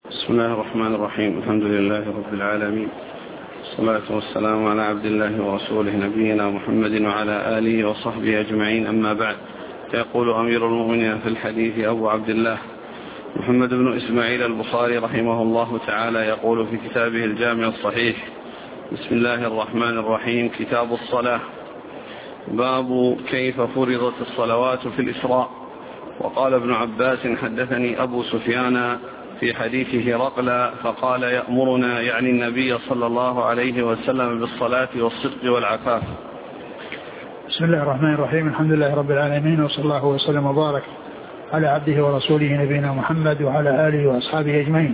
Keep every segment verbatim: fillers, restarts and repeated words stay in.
بسم الله الرحمن الرحيم. الحمد لله رب العالمين، والصلاة والسلام على عبد الله ورسوله نبينا محمد وعلى آله وصحبه أجمعين، أما بعد. يقول أمير المؤمنين في الحديث أبو عبد الله محمد بن إسماعيل البخاري رحمه الله تعالى يقول في كتابه الجامع الصحيح: بسم الله الرحمن الرحيم. كتاب الصلاة. باب كيف فرضت الصلوات في الإسراء. وقال ابن عباس: حدثني أبو سفيان في حديث هرقل فقال: يأمرنا يعني النبي صلى الله عليه وسلم بالصلاة والصدق والعفاف. بسم الله الرحمن الرحيم. الحمد لله رب العالمين، وصلى الله وسلم وبارك على عبده ورسوله نبينا محمد وعلى آله وأصحابه أجمعين.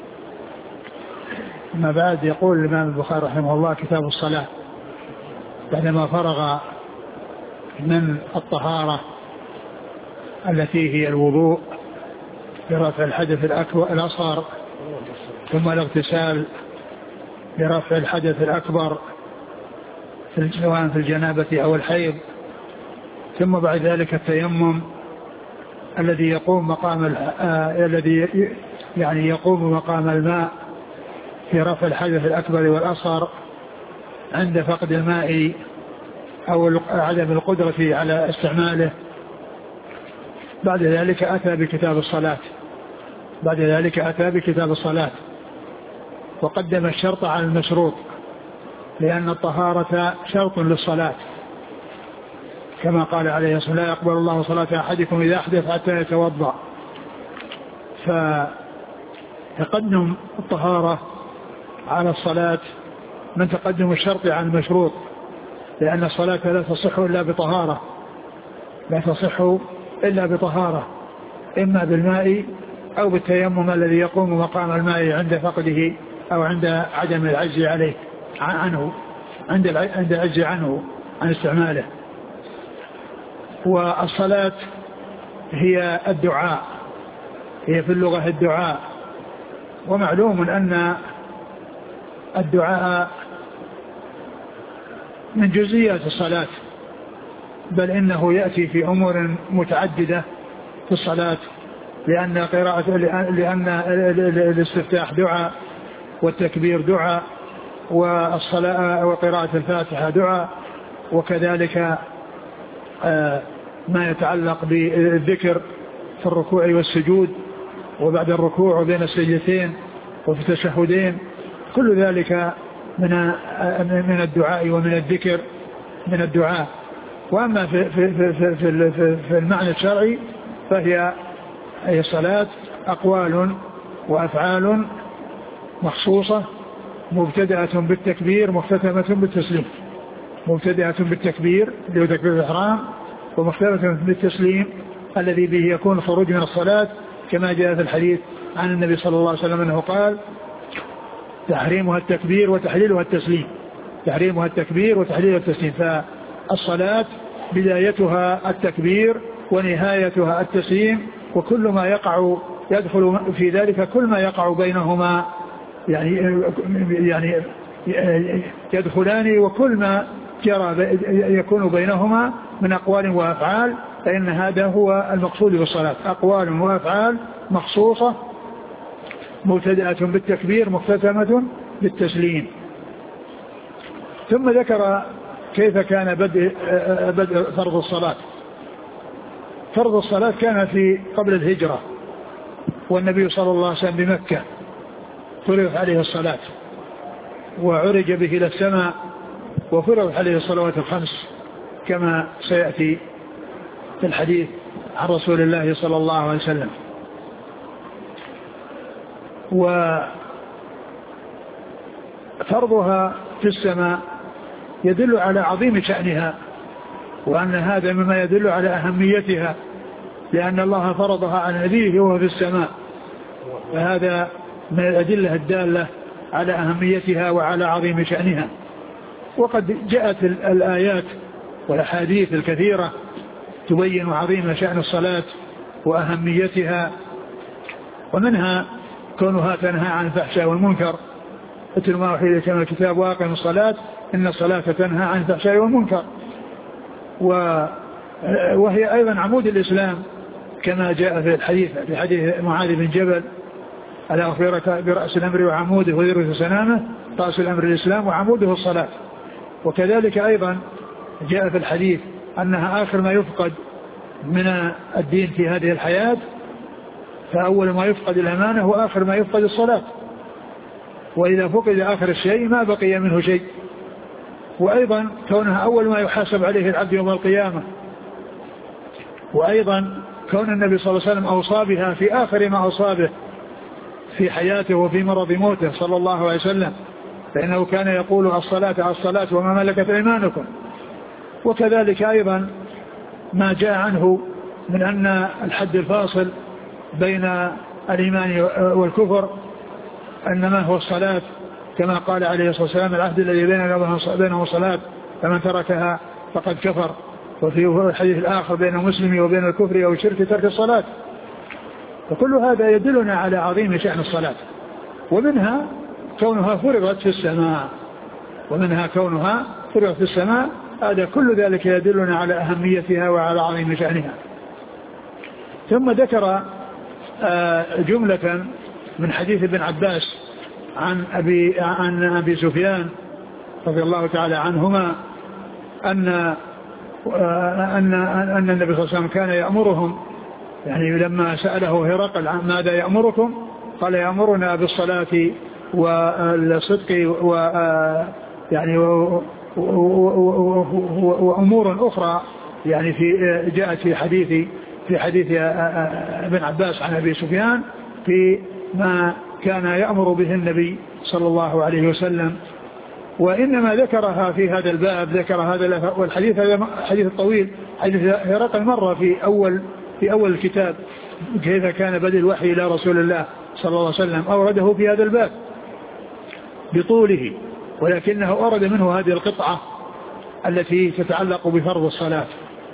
أما بعد، يقول الإمام البخاري رحمه الله: كتاب الصلاة. بعدما فرغ من الطهارة التي هي الوضوء لرفع الحدث الأكبر الأصغر، ثم الاغتسال لرفع الحدث الأكبر سواء في الجنابة أو الحيض، ثم بعد ذلك التيمم الذي يقوم مقام آه الذي يعني يقوم مقام الماء في رفع الحدث الأكبر والأصغر عند فقد الماء أو عدم القدرة على استعماله. بعد ذلك أتى بكتاب الصلاة بعد ذلك أتى بكتاب الصلاة وقدم الشرط على المشروط، لأن الطهارة شرط للصلاة، كما قال عليه الصلاة: لا يقبل الله صلاة أحدكم إذا أحدث حتى يتوضأ. فتقدم الطهارة على الصلاة من تقدم الشرط على المشروط، لأن الصلاة لا تصح إلا بطهارة لا تصح إلا بطهارة إما بالماء أو بالتيمم الذي يقوم مقام الماء عند فقده أو عند عدم العجز عليه عنه عند عند العجز عنه عن استعماله. والصلاة هي الدعاء هي في اللغة الدعاء، ومعلوم أن الدعاء من جزئيات الصلاة، بل إنه يأتي في أمور متعددة في الصلاة، لأن قراءة لأن الاستفتاح دعاء، والتكبير دعاء، والصلاة وقراءة الفاتحة دعاء، وكذلك ما يتعلق بالذكر في الركوع والسجود وبعد الركوع وبين السجدتين وفي التشهدين، كل ذلك من من الدعاء ومن الذكر من الدعاء. وأما في في في في, في, في المعنى الشرعي فهي هي الصلاة أقوال وأفعال مخصوصة مبتدأة بالتكبير مختتمة بالتسليم مبتدأة بالتكبير اللي هو تكبير الإحرام، ومختتمة بالتسليم الذي به يكون الخروج من الصلاة، كما جاء في الحديث عن النبي صلى الله عليه وسلم أنه قال: تحريمها التكبير وتحليلها التسليم تحريمها التكبير وتحليلها التسليم فالصلاة بدايتها التكبير ونهايتها التسليم، وكل ما يقع يدخل في ذلك كل ما يقع بينهما يعني يعني يدخلان، وكل ما جرى يكون بينهما من أقوال وأفعال، فإن هذا هو المقصود بالصلاة: أقوال وأفعال مخصوصة مبتدأة بالتكبير مختتمة بالتسليم. ثم ذكر كيف كان بدء بدء فرض الصلاة. فرض الصلاة كان في قبل الهجرة، والنبي صلى الله عليه وسلم بمكة فرض عليه الصلاة وعرج به إلى السماء وفرض عليه الصلوات الخمس، كما سيأتي في الحديث عن رسول الله صلى الله عليه وسلم. وفرضها في السماء يدل على عظيم شأنها، وأن هذا مما يدل على أهميتها، لأن الله فرضها على نبيه وهو في السماء، فهذا من الأدلة الدالة على أهميتها وعلى عظيم شأنها. وقد جاءت الآيات والأحاديث الكثيرة تبين عظيم شأن الصلاة وأهميتها، ومنها كونها تنهى عن الفحشاء والمنكر: اتل ما أوحي إليك من الكتاب وأقم الصلاة إن الصلاة تنهى عن الفحشاء والمنكر. وهي أيضا عمود الإسلام، كما جاء في الحديث في حديث معاذ بن جبل ألا أخبرك برأس الأمر وعموده وذروة سنامه؟ رأس الأمر الإسلام وعموده الصلاة. وكذلك أيضا جاء في الحديث أنها آخر ما يفقد من الدين في هذه الحياة، فأول ما يفقد الأمانة وآخر ما يفقد الصلاة، وإذا فقد آخر الشيء ما بقي منه شيء. وأيضا كونها أول ما يحاسب عليه العبد يوم القيامة، وأيضا كون النبي صلى الله عليه وسلم أوصى بها في آخر ما أوصى به في حياته وفي مرض موته صلى الله عليه وسلم، فإنه كان يقول الصلاة الصلاة وما ملكت أيمانكم. وكذلك أيضا ما جاء عنه من أن الحد الفاصل بين الإيمان والكفر إنما هو الصلاة، كما قال عليه الصلاة والسلام العهد الذي بيننا وبينه الصلاة فمن تركها فقد كفر. وفي الحديث الآخر بين المسلم وبين الكفر أو الشرك ترك الصلاة. فكل هذا يدلنا على عظيم شأن الصلاة، ومنها كونها فرضت في السماء ومنها كونها فرضت في السماء هذا كل ذلك يدلنا على أهميتها وعلى عظيم شأنها. ثم ذكر جملة من حديث ابن عباس عن أبي, عن أبي سفيان رضي الله تعالى عنهما أن أن أن النبي صلى الله عليه وسلم كان يأمرهم، يعني لما سأله هرقل عن ماذا يأمركم قال يأمرنا بالصلاة والصدق و يعني وأمور أخرى، يعني في جاءت في حديث في حديث ابن عباس عن أبي سفيان في ما كان يأمر به النبي صلى الله عليه وسلم. وإنما ذكرها في هذا الباب، ذكر هذا والحديث هذا حديث طويل، حديث هرقل مرة في أول في أول الكتاب كيف كان بدء الوحي إلى رسول الله صلى الله عليه وسلم، أورده في هذا الباب بطوله، ولكنه أورد منه هذه القطعة التي تتعلق بفرض الصلاة،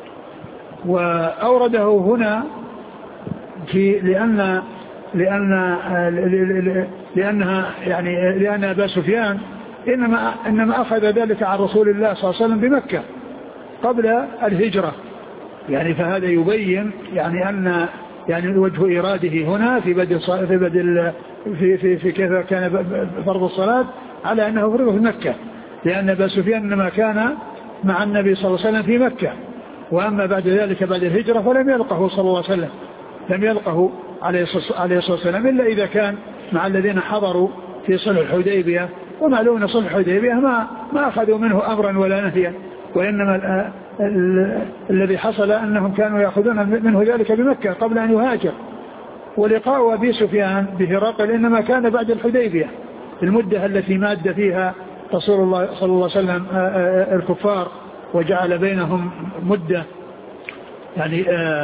وأورده هنا في لأن لأن لأنها يعني لأن أبا سفيان إنما إنما أخذ ذلك عن رسول الله صلى الله عليه وسلم بمكة قبل الهجرة، يعني فهذا يبين يعني أن يعني وجه إراده هنا في بدء في بدء في في في كيف كان فرض الصلاة على أنه فرض في مكة، لأن أبا سفيان إنما كان مع النبي صلى الله عليه وسلم في مكة، وأما بعد ذلك بعد الهجرة فلم يلقه صلى الله عليه وسلم، لم يلقه عليه الصلاة والسلام إلا إذا كان مع الذين حضروا في صلح الحديبية، ومعلوم أن صلح الحديبية ما ما أخذوا منه أمرا ولا نهيا، وإنما ال ال الذي حصل أنهم كانوا يأخذون منه ذلك بمكة قبل أن يهاجر. ولقاء أبي سفيان بهرقل إنما كان بعد الحديبية، المدة التي ماد فيها رسول الله صلى الله عليه وسلم الكفار وجعل بينهم مدة يعني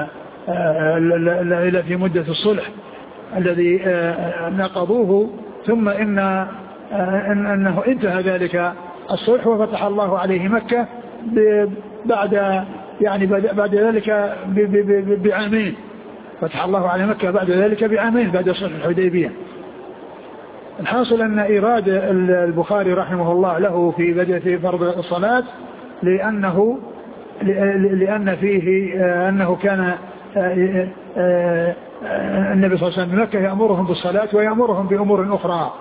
إلى في مدة الصلح الذي نقضوه، ثم إن أنه انتهى ذلك الصلح وفتح الله عليه مكة بعد يعني بعد ذلك بعامين، فتح الله عليه مكة بعد ذلك بعامين بعد صلح الحديبية. الحاصل أن إيراد البخاري رحمه الله له في بدء في فرض الصلاة لأنه لأن فيه أنه كان النبي صلى الله عليه وسلم بمكة يأمرهم بالصلاة ويأمرهم بأمور أخرى،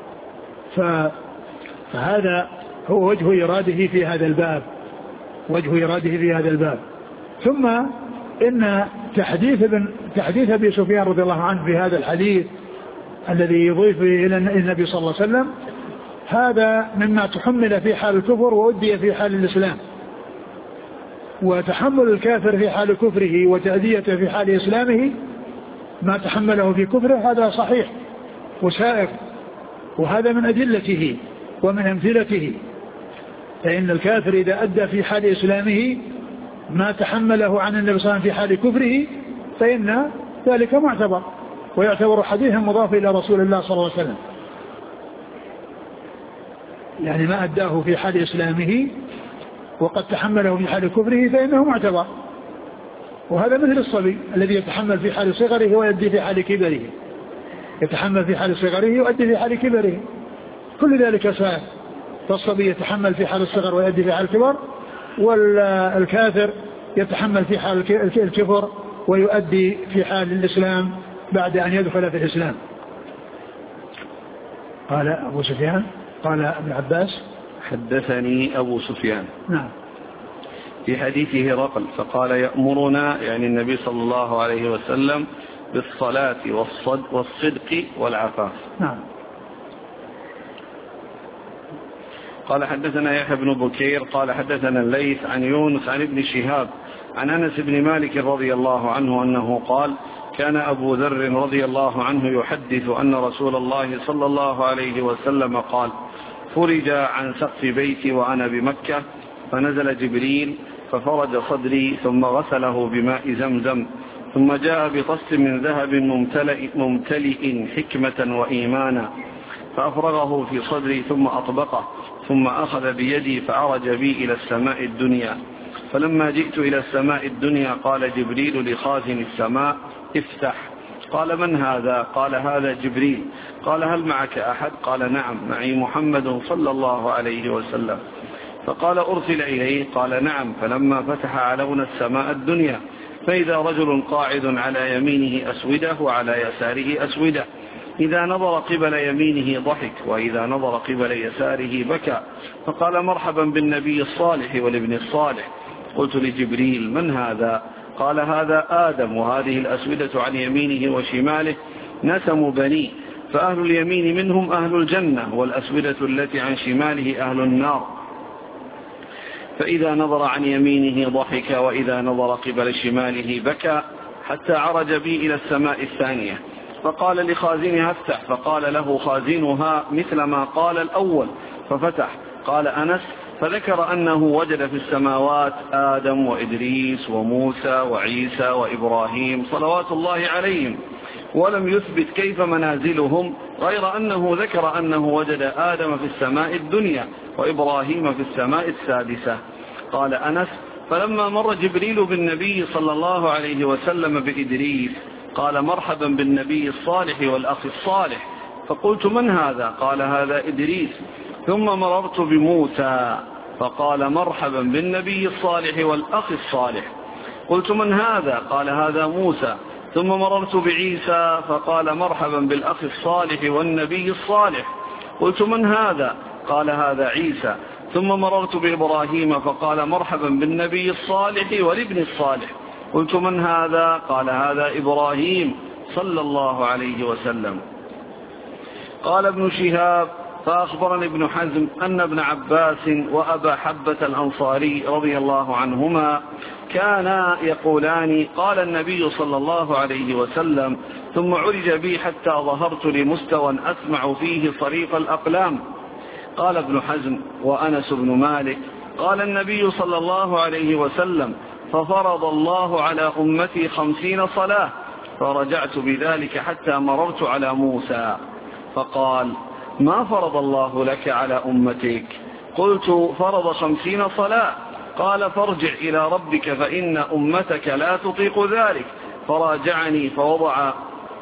فهذا هو وجه إراده في هذا الباب، وجه إراده في هذا الباب. ثم إن تحديث ابن تحديث أبي سفيان رضي الله عنه في هذا الحديث الذي يضيف إلى النبي صلى الله عليه وسلم هذا مما تحمل في حال الكفر وأدي في حال الإسلام، وتحمل الكافر في حال كفره وتأديته في حال إسلامه ما تحمله في كفره هذا صحيح وسائر، وهذا من أدلته ومن أمثلته، فإن الكافر إذا أدى في حال إسلامه ما تحمله عن النبي صلى الله عليه وسلم في حال كفره فإن ذلك معتبر ويعتبر حديثا مضاف إلى رسول الله صلى الله عليه وسلم، يعني ما أداه في حال إسلامه وقد تحمله في حال كفره فإنه معتبر. وهذا مثل الصبي الذي يتحمل في حال صغره ويؤدي في حال كبره، يتحمل في حال صغره ويؤدي في حال كبره، كل ذلك سائر، فالصبي يتحمل في حال الصغر ويؤدي في حال الكبر، والكافر يتحمل في حال الكفر ويؤدي في حال الإسلام بعد أن يدخل في الإسلام. قال أبو سفيان قال ابن عباس حدثني أبو سفيان. نعم. في حديث هرقل فقال يأمرنا يعني النبي صلى الله عليه وسلم بالصلاة والصدق والعفاف. نعم. قال حدثنا يحيى بن بكير قال حدثنا الليث عن يونس عن ابن شهاب عن أنس بن مالك رضي الله عنه أنه قال كان أبو ذر رضي الله عنه يحدث أن رسول الله صلى الله عليه وسلم قال فرج عن سقف بيتي وأنا بمكة فنزل جبريل ففرج صدري ثم غسله بماء زمزم ثم جاء بطس من ذهب ممتلئ, ممتلئ حكمة وإيمانا فأفرغه في صدري ثم أطبقه ثم أخذ بيدي فعرج بي إلى السماء الدنيا فلما جئت إلى السماء الدنيا قال جبريل لخازن السماء افتح. قال من هذا؟ قال هذا جبريل. قال هل معك أحد؟ قال نعم معي محمد صلى الله عليه وسلم. فقال أرسل إليه؟ قال نعم. فلما فتح علونا السماء الدنيا فإذا رجل قاعد على يمينه أسودة وعلى يساره أسودة إذا نظر قبل يمينه ضحك وإذا نظر قبل يساره بكى فقال مرحبا بالنبي الصالح والابن الصالح. قلت لجبريل من هذا؟ قال هذا آدم وهذه الأسودة عن يمينه وشماله نسم بنيه فأهل اليمين منهم أهل الجنة والأسودة التي عن شماله أهل النار فإذا نظر عن يمينه ضحك وإذا نظر قبل شماله بكى حتى عرج بي إلى السماء الثانية فقال لخازنها افتح فقال له خازنها مثل ما قال الأول ففتح. قال أنس فذكر أنه وجد في السماوات آدم وإدريس وموسى وعيسى وإبراهيم صلوات الله عليهم ولم يثبت كيف منازلهم غير أنه ذكر أنه وجد آدم في السماء الدنيا وإبراهيم في السماء السادسة. قال أنس فلما مر جبريل بالنبي صلى الله عليه وسلم بإدريس قال مرحبا بالنبي الصالح والأخ الصالح. فقلت من هذا؟ قال هذا إدريس. ثم مررت بموسى فقال مرحبا بالنبي الصالح والأخ الصالح. قلت من هذا؟ قال هذا موسى. ثم مررت بعيسى فقال مرحبا بالأخ الصالح والنبي الصالح. قلت من هذا؟ قال هذا عيسى. ثم مررت بإبراهيم فقال مرحبا بالنبي الصالح والابن الصالح. قلت من هذا؟ قال هذا إبراهيم صلى الله عليه وسلم. قال ابن شهاب فأخبرني ابن حزم أن ابن عباس وأبا حبة الأنصاري رضي الله عنهما كانا يقولان قال النبي صلى الله عليه وسلم ثم عرج بي حتى ظهرت لمستوى أسمع فيه صريف الأقلام. قال ابن حزم وأنس بن مالك قال النبي صلى الله عليه وسلم ففرض الله على أمتي خمسين صلاة فرجعت بذلك حتى مررت على موسى فقال ما فرض الله لك على أمتك؟ قلت فرض خمسين صلاة. قال فارجع إلى ربك فإن أمتك لا تطيق ذلك. فراجعني فوضع,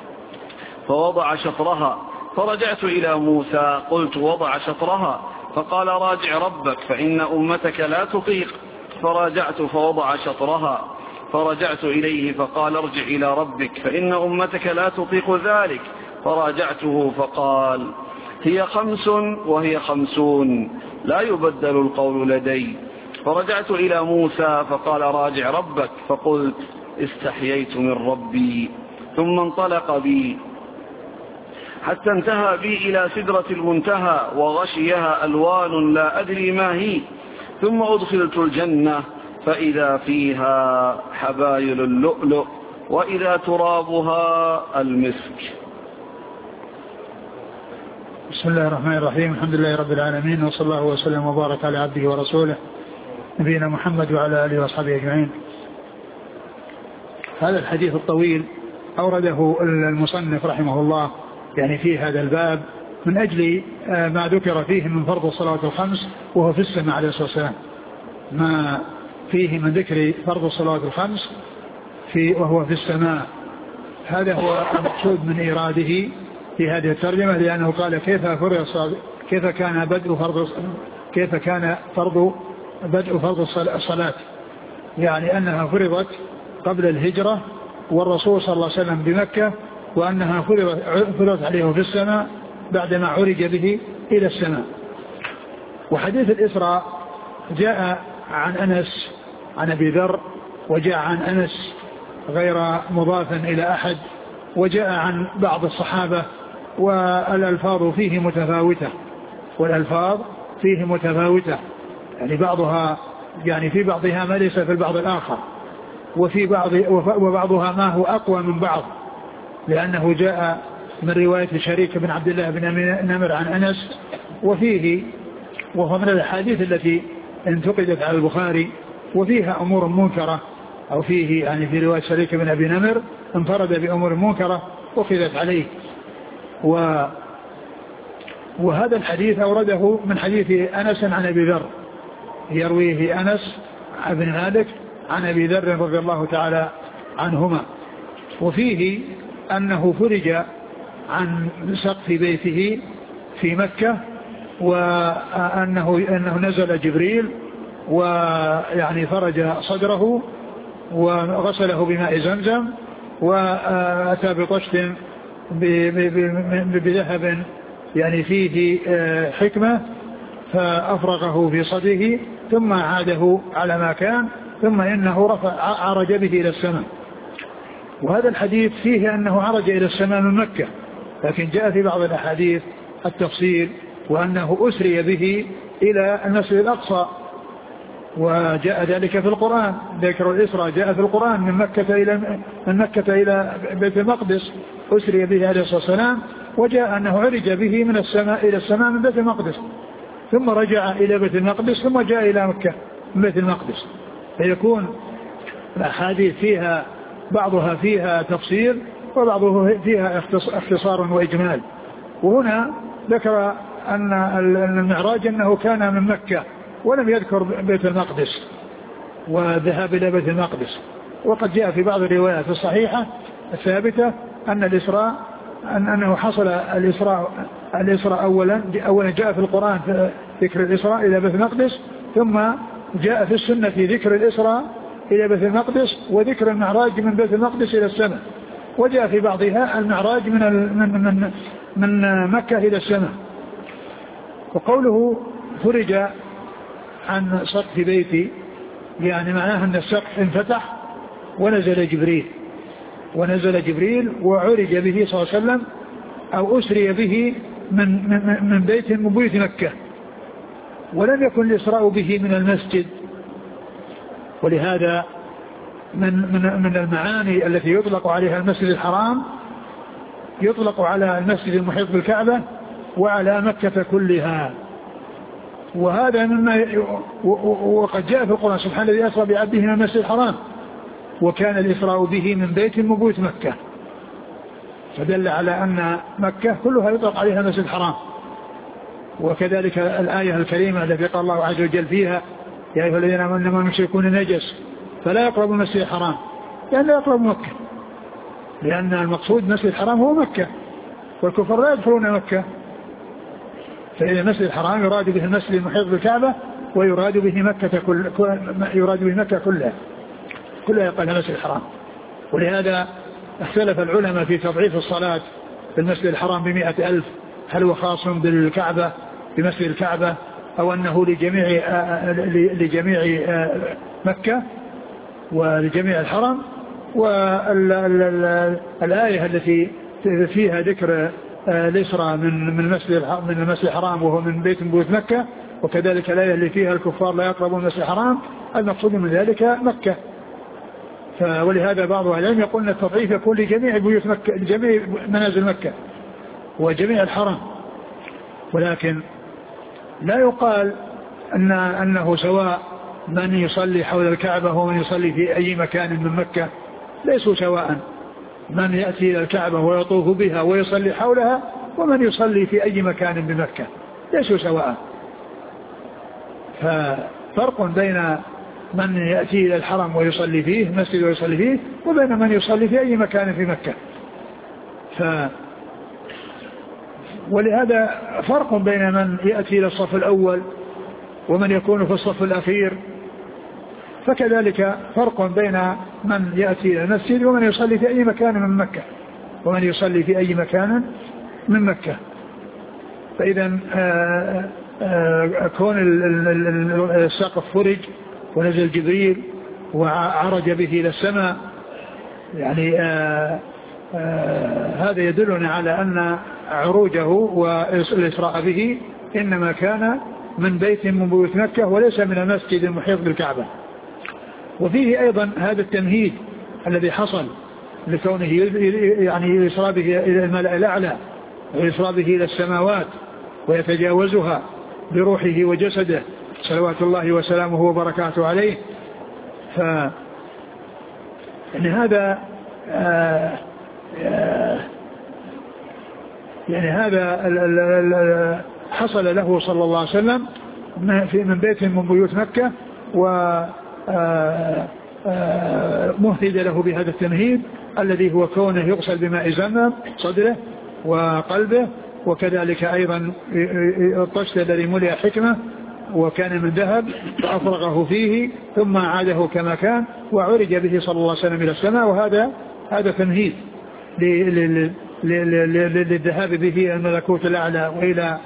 فوضع شطرها فرجعت إلى موسى قلت وضع شطرها فقال راجع ربك فإن أمتك لا تطيق. فراجعت فوضع شطرها فرجعت إليه فقال ارجع إلى ربك فإن أمتك لا تطيق ذلك. فراجعته فقال هي خمس وهي خمسون لا يبدل القول لدي. فرجعت إلى موسى فقال راجع ربك فقلت استحييت من ربي. ثم انطلق بي حتى انتهى بي إلى سدرة المنتهى وغشيها ألوان لا أدري ما هي. ثم أدخلت الجنة فإذا فيها حبايل اللؤلؤ وإذا ترابها المسك. بسم الله الرحمن الرحيم. الحمد لله رب العالمين وصلى الله وسلم وبارك على عبده ورسوله نبينا محمد وعلى آله وصحبه أجمعين. هذا الحديث الطويل أورده المصنف رحمه الله يعني في هذا الباب من أجل ما ذكر فيه من فرض الصلاة الخمس وهو في السماء عليه الصلاة والسلام، ما فيه من ذكر فرض الصلاة الخمس في وهو في السماء. هذا هو المقصود من إيراده في هذه الترجمة، لأنه قال كيف فرض كيف كان بدء فرض كيف كان فرض بدء فرض الصلاة، يعني أنها فرضت قبل الهجرة والرسول صلى الله عليه وسلم بمكة، وأنها فرضت عليه في السماء بعدما عرج به إلى السماء. وحديث الإسراء جاء عن أنس عن أبي ذر، وجاء عن أنس غير مضاف إلى أحد، وجاء عن بعض الصحابة، والألفاظ فيه متفاوتة والألفاظ فيه متفاوتة يعني بعضها يعني في بعضها ما ليس في البعض الآخر، وفي بعض وبعضها ما هو أقوى من بعض، لأنه جاء من رواية شريك بن عبد الله بن نمر عن أنس، وفيه وهو من الحديث التي انتقدت على البخاري وفيها أمور منكرة، أو فيه يعني في رواية شريك بن أبي نمر انفرد بأمور منكرة أخذت عليه. و وهذا الحديث أورده من حديث أنس عن أبي ذر، يرويه أنس بن مالك عن أبي ذر رضي الله تعالى عنهما، وفيه أنه فرج عن سقف بيته في مكة، وأنه أنه نزل جبريل ويعني فرج صدره وغسله بماء زمزم، وأتى بطشت بذهب يعني فيه حكمة فأفرغه في صدره ثم عاده على ما كان، ثم إنه رفع عرج به إلى السماء. وهذا الحديث فيه أنه عرج إلى السماء من مكة، لكن جاء في بعض الأحاديث التفصيل وأنه أسري به إلى المسجد الأقصى، وجاء ذلك في القرآن، ذكر الإسراء جاء في القرآن من مكة إلى من مكة إلى بيت المقدس أسري به عليه الصلاة والسلام، وجاء أنه عرج به من السماء إلى السماء من بيت المقدس، ثم رجع إلى بيت المقدس، ثم جاء إلى مكة من بيت المقدس. فيكون الأحاديث فيها بعضها فيها تفصيل وبعضها فيها اختصار وإجمال. وهنا ذكر أن المعراج أنه كان من مكة ولم يذكر بيت المقدس وذهاب إلى بيت المقدس. وقد جاء في بعض الروايات الصحيحة الثابتة أن الإسراء أن أنه حصل الإسراء الإسراء أولا أولا جاء في القرآن في ذكر الإسراء إلى بيت المقدس، ثم جاء في السنة في ذكر الإسراء إلى بيت المقدس وذكر المعراج من بيت المقدس إلى السماء، وجاء في بعضها المعراج من من من, من مكة إلى السماء. وقوله فرج عن سقف بيتي يعني معناه أن السقف انفتح ونزل جبريل ونزل جبريل وعرج به صلى الله عليه وسلم أو أسري به من, من, من بيت من بيوت مكة، ولم يكن الإسراء به من المسجد. ولهذا من, من, من المعاني التي يطلق عليها المسجد الحرام يطلق على المسجد المحيط بالكعبة وعلى مكة كلها. وهذا مما وقد جاء في القرآن سبحانه الذي أسرى بعبده من المسجد الحرام وكان الإسراء به من بيت من بيوت مكة، فدل على أن مكة كلها يطلق عليها المسجد الحرام. وكذلك الآية الكريمة التي قال الله عز وجل فيها يا أيها الذين آمنوا إنما المشركون نجس فلا يقربوا المسجد الحرام، لأن لا يقربوا مكة، لأن المقصود المسجد الحرام هو مكة والكفر لا يدخلون مكة. فإذا المسجد الحرام يراد به المسجد المحيط بالكعبة ويراد به مكة كل يراد به مكة كلها كلها يقال المسجد الحرام. ولهذا اختلف العلماء في تضعيف الصلاة في المسجد الحرام بمئة ألف، هل هو خاص بالكعبة بمسجد الكعبة أو أنه لجميع لجميع مكة ولجميع الحرم. والآية التي فيها ذكر الإسراء من من المسجد من المسجد الحرام وهو من بيت من بيوت مكة، وكذلك الآية اللي فيها الكفار لا يقربون المسجد الحرام، المقصود من ذلك مكة. ولهذا بعض أهل العلم يقول أن التضعيف يكون لجميع بيوت مكة لجميع منازل مكة وجميع الحرم، ولكن لا يقال أن أنه سواء من يصلي حول الكعبة ومن يصلي في أي مكان من مكة ليسوا سواء، من يأتي إلى الكعبة ويطوف بها ويصلي حولها ومن يصلي في أي مكان بمكة ليسوا سواء. ففرق بين من يأتي إلى الحرم ويصلي فيه مسجد ويصلي فيه وبين من يصلي في أي مكان في مكة. ف ولهذا فرق بين من يأتي إلى الصف الأول ومن يكون في الصف الأخير، فكذلك فرق بين من يأتي إلى المسجد ومن يصلي في أي مكان من مكة ومن يصلي في أي مكان من مكة. فإذا كون السقف فرج ونزل جبريل وعرج به إلى السماء يعني آآ آآ هذا يدلنا على أن عروجه والإسراء به إنما كان من بيت من بيوت مكة وليس من المسجد المحيط بالكعبة. وفيه أيضا هذا التمهيد الذي حصل لكونه يعني يسرى به إلى الملأ الأعلى ويسرى به إلى السماوات ويتجاوزها بروحه وجسده صلوات الله وسلامه وبركاته عليه. ف يعني هذا آآ آآ يعني هذا ال ال ال حصل له صلى الله عليه وسلم من بيت من بيوت مكة ومهد له بهذا التمهيد الذي هو كونه يغسل بماء زمزم صدره وقلبه، وكذلك أيضا الطشت الذي ملئ حكمة وكان من ذهب فأفرغه فيه ثم عاده كما كان وعرج به صلى الله عليه وسلم إلى السماء. وهذا هذا تمهيد للذهاب به الملكوت الأعلى وإلى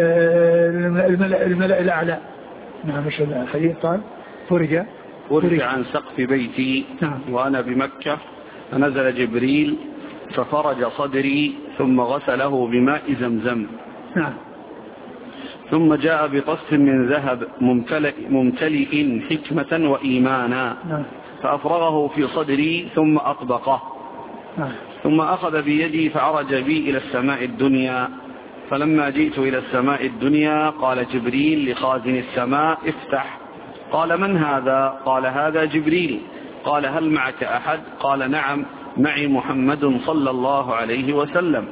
الملأ, الملأ الأعلى. نعم مش الحديث قال فرج فرج عن سقف بيتي نعم. وأنا بمكة فنزل جبريل ففرج صدري ثم غسله بماء زمزم نعم. ثم جاء بطست من ذهب ممتلئ, ممتلئ حكمة وإيمانا نعم. فأفرغه في صدري ثم أطبقه نعم. ثم أخذ بيدي فعرج بي إلى السماء الدنيا. فلما جئت إلى السماء الدنيا قال جبريل لخازن السماء افتح. قال من هذا؟ قال هذا جبريل. قال هل معك أحد؟ قال نعم معي محمد صلى الله عليه وسلم.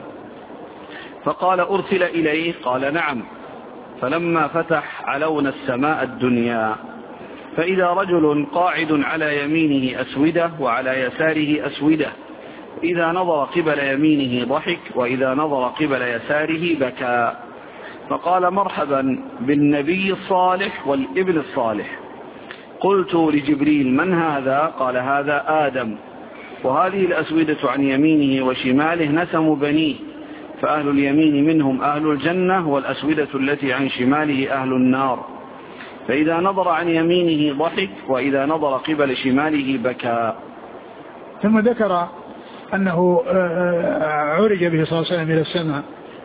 فقال أرسل إليه؟ قال نعم. فلما فتح علونا السماء الدنيا فإذا رجل قاعد على يمينه أسودة وعلى يساره أسودة، إذا نظر قبل يمينه ضحك وإذا نظر قبل يساره بكى. فقال مرحبا بالنبي الصالح والابن الصالح. قلت لجبريل من هذا؟ قال هذا آدم. وهذه الأسودة عن يمينه وشماله نسم بنيه، فأهل اليمين منهم أهل الجنة والأسودة التي عن شماله أهل النار. فإذا نظر عن يمينه ضحك وإذا نظر قبل شماله بكى. ثم ذكر أنه عرج به صلى الله عليه وسلم إلى السماء،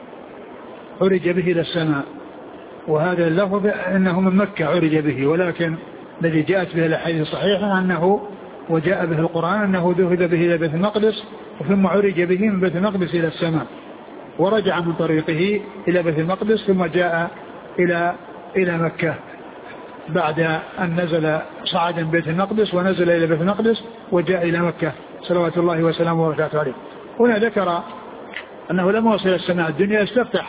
عرج به إلى السماء، وهذا اللفظ أنه من مكة عرج به، ولكن الذي جاءت به الأحاديث الصحيحة أنه وجاء به القرآن أنه ذهب به إلى بيت المقدس ثم عرج به من بيت المقدس إلى السماء، ورجع من طريقه إلى بيت المقدس ثم جاء إلى إلى مكة بعد أن نزل صعد من بيت المقدس ونزل إلى بيت المقدس وجاء إلى مكة صلوات الله وسلامه وبركاته عليه. هنا ذكر أنه لما وصل السماء الدنيا استفتح،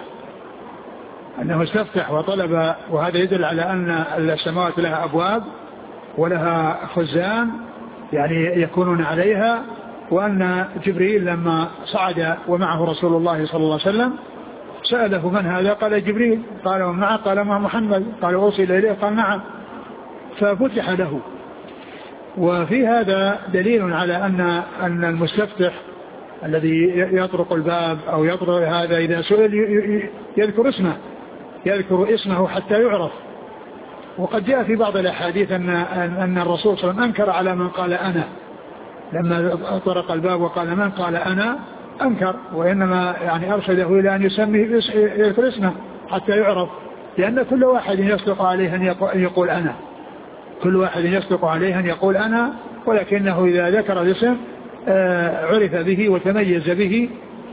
أنه استفتح وطلب، وهذا يدل على أن السماوات لها أبواب ولها خزان يعني يكونون عليها، وأن جبريل لما صعد ومعه رسول الله صلى الله عليه وسلم سأله من هذا؟ قال جبريل. قال ومن معه؟ قال مع محمد. قال أوصل إليه؟ قال نعم. ففتح له. وفي هذا دليل على أن أن المستفتح الذي يطرق الباب أو يطرق هذا إذا سئل يذكر اسمه يذكر اسمه حتى يعرف. وقد جاء في بعض الأحاديث أن أن الرسول صلى الله عليه وسلم أنكر على من قال أنا، لما طرق الباب وقال من قال أنا أنكر، وإنما يعني أرشده إلى أن يسميه يذكر اسمه حتى يعرف، لأن كل واحد يصدق عليه أن يقول أنا، كل واحد يصدق عليه أن يقول أنا، ولكنه إذا ذكر الاسم عرف به وتميز به.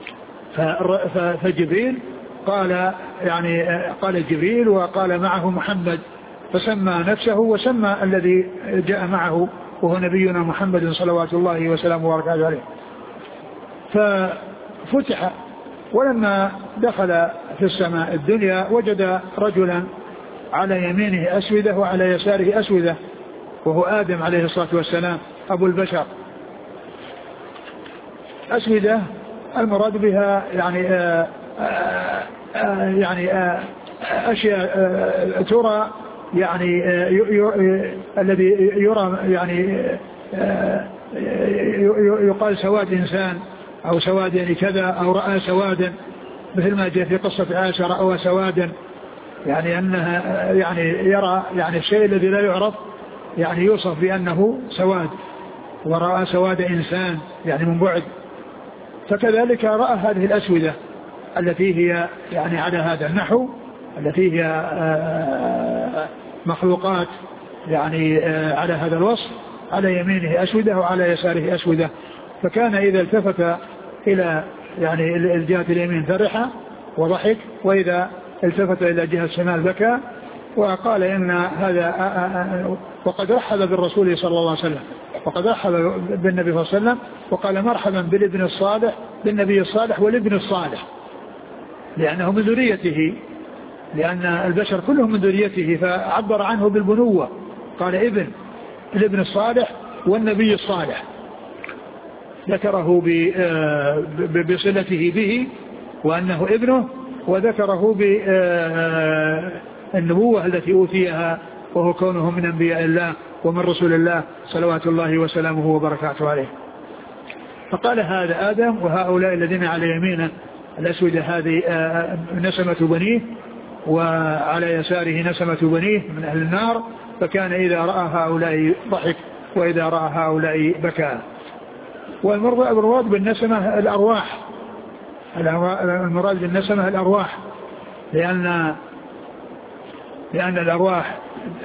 فجبريل قال يعني قال جبريل وقال معه محمد، فسمى نفسه وسمى الذي جاء معه وهو نبينا محمد صلوات الله وسلامه وبركاته عليه. ففتح، ولما دخل في السماء الدنيا وجد رجلا على يمينه أسودة وعلى يساره أسودة، وهو آدم عليه الصلاة والسلام أبو البشر. أسودة المراد بها يعني آآ آآ يعني آآ أشياء ترى يعني الذي يرى يعني يقال سواد إنسان أو سواد يعني كذا أو رأى سوادا، مثل ما جاء في قصة عائشة رأوا سوادا، يعني أنها يعني يرى يعني الشيء الذي لا يعرف يعني يوصف بأنه سواد، ورأى سواد إنسان يعني من بعد. فكذلك رأى هذه الأسودة التي هي يعني على هذا النحو، التي هي مخلوقات يعني على هذا الوصف، على يمينه أسودة وعلى يساره أسودة. فكان إذا التفت إلى يعني الجهة اليمين فرح وضحك، وإذا التفت إلى جهة الشمال بكى. وقال إن هذا، وقد رحب بالرسول صلى الله عليه وسلم، وقد رحب بالنبي صلى الله عليه وسلم، وقال مرحبا بالابن الصالح، بالنبي الصالح والابن الصالح، لأنه من ذريته، لأن البشر كلهم من ذريته، فعبر عنه بالبنوة، قال ابن الابن الصالح والنبي الصالح، ذكره بصلته به وأنه ابنه، وذكره بالنبوة التي أوتيها وهو كونه من أنبياء الله ومن رسول الله صلوات الله وسلامه وبركاته عليه. فقال هذا آدم، وهؤلاء الذين على يمينه الأسود هذه نسمة بنيه، وعلى يساره نسمة بنيه من أهل النار. فكان إذا رأى هؤلاء ضحك، وإذا رأى هؤلاء بكى. والمراد بالنسمة الأرواح، المراد بالنسمة الأرواح، لأن لأن الأرواح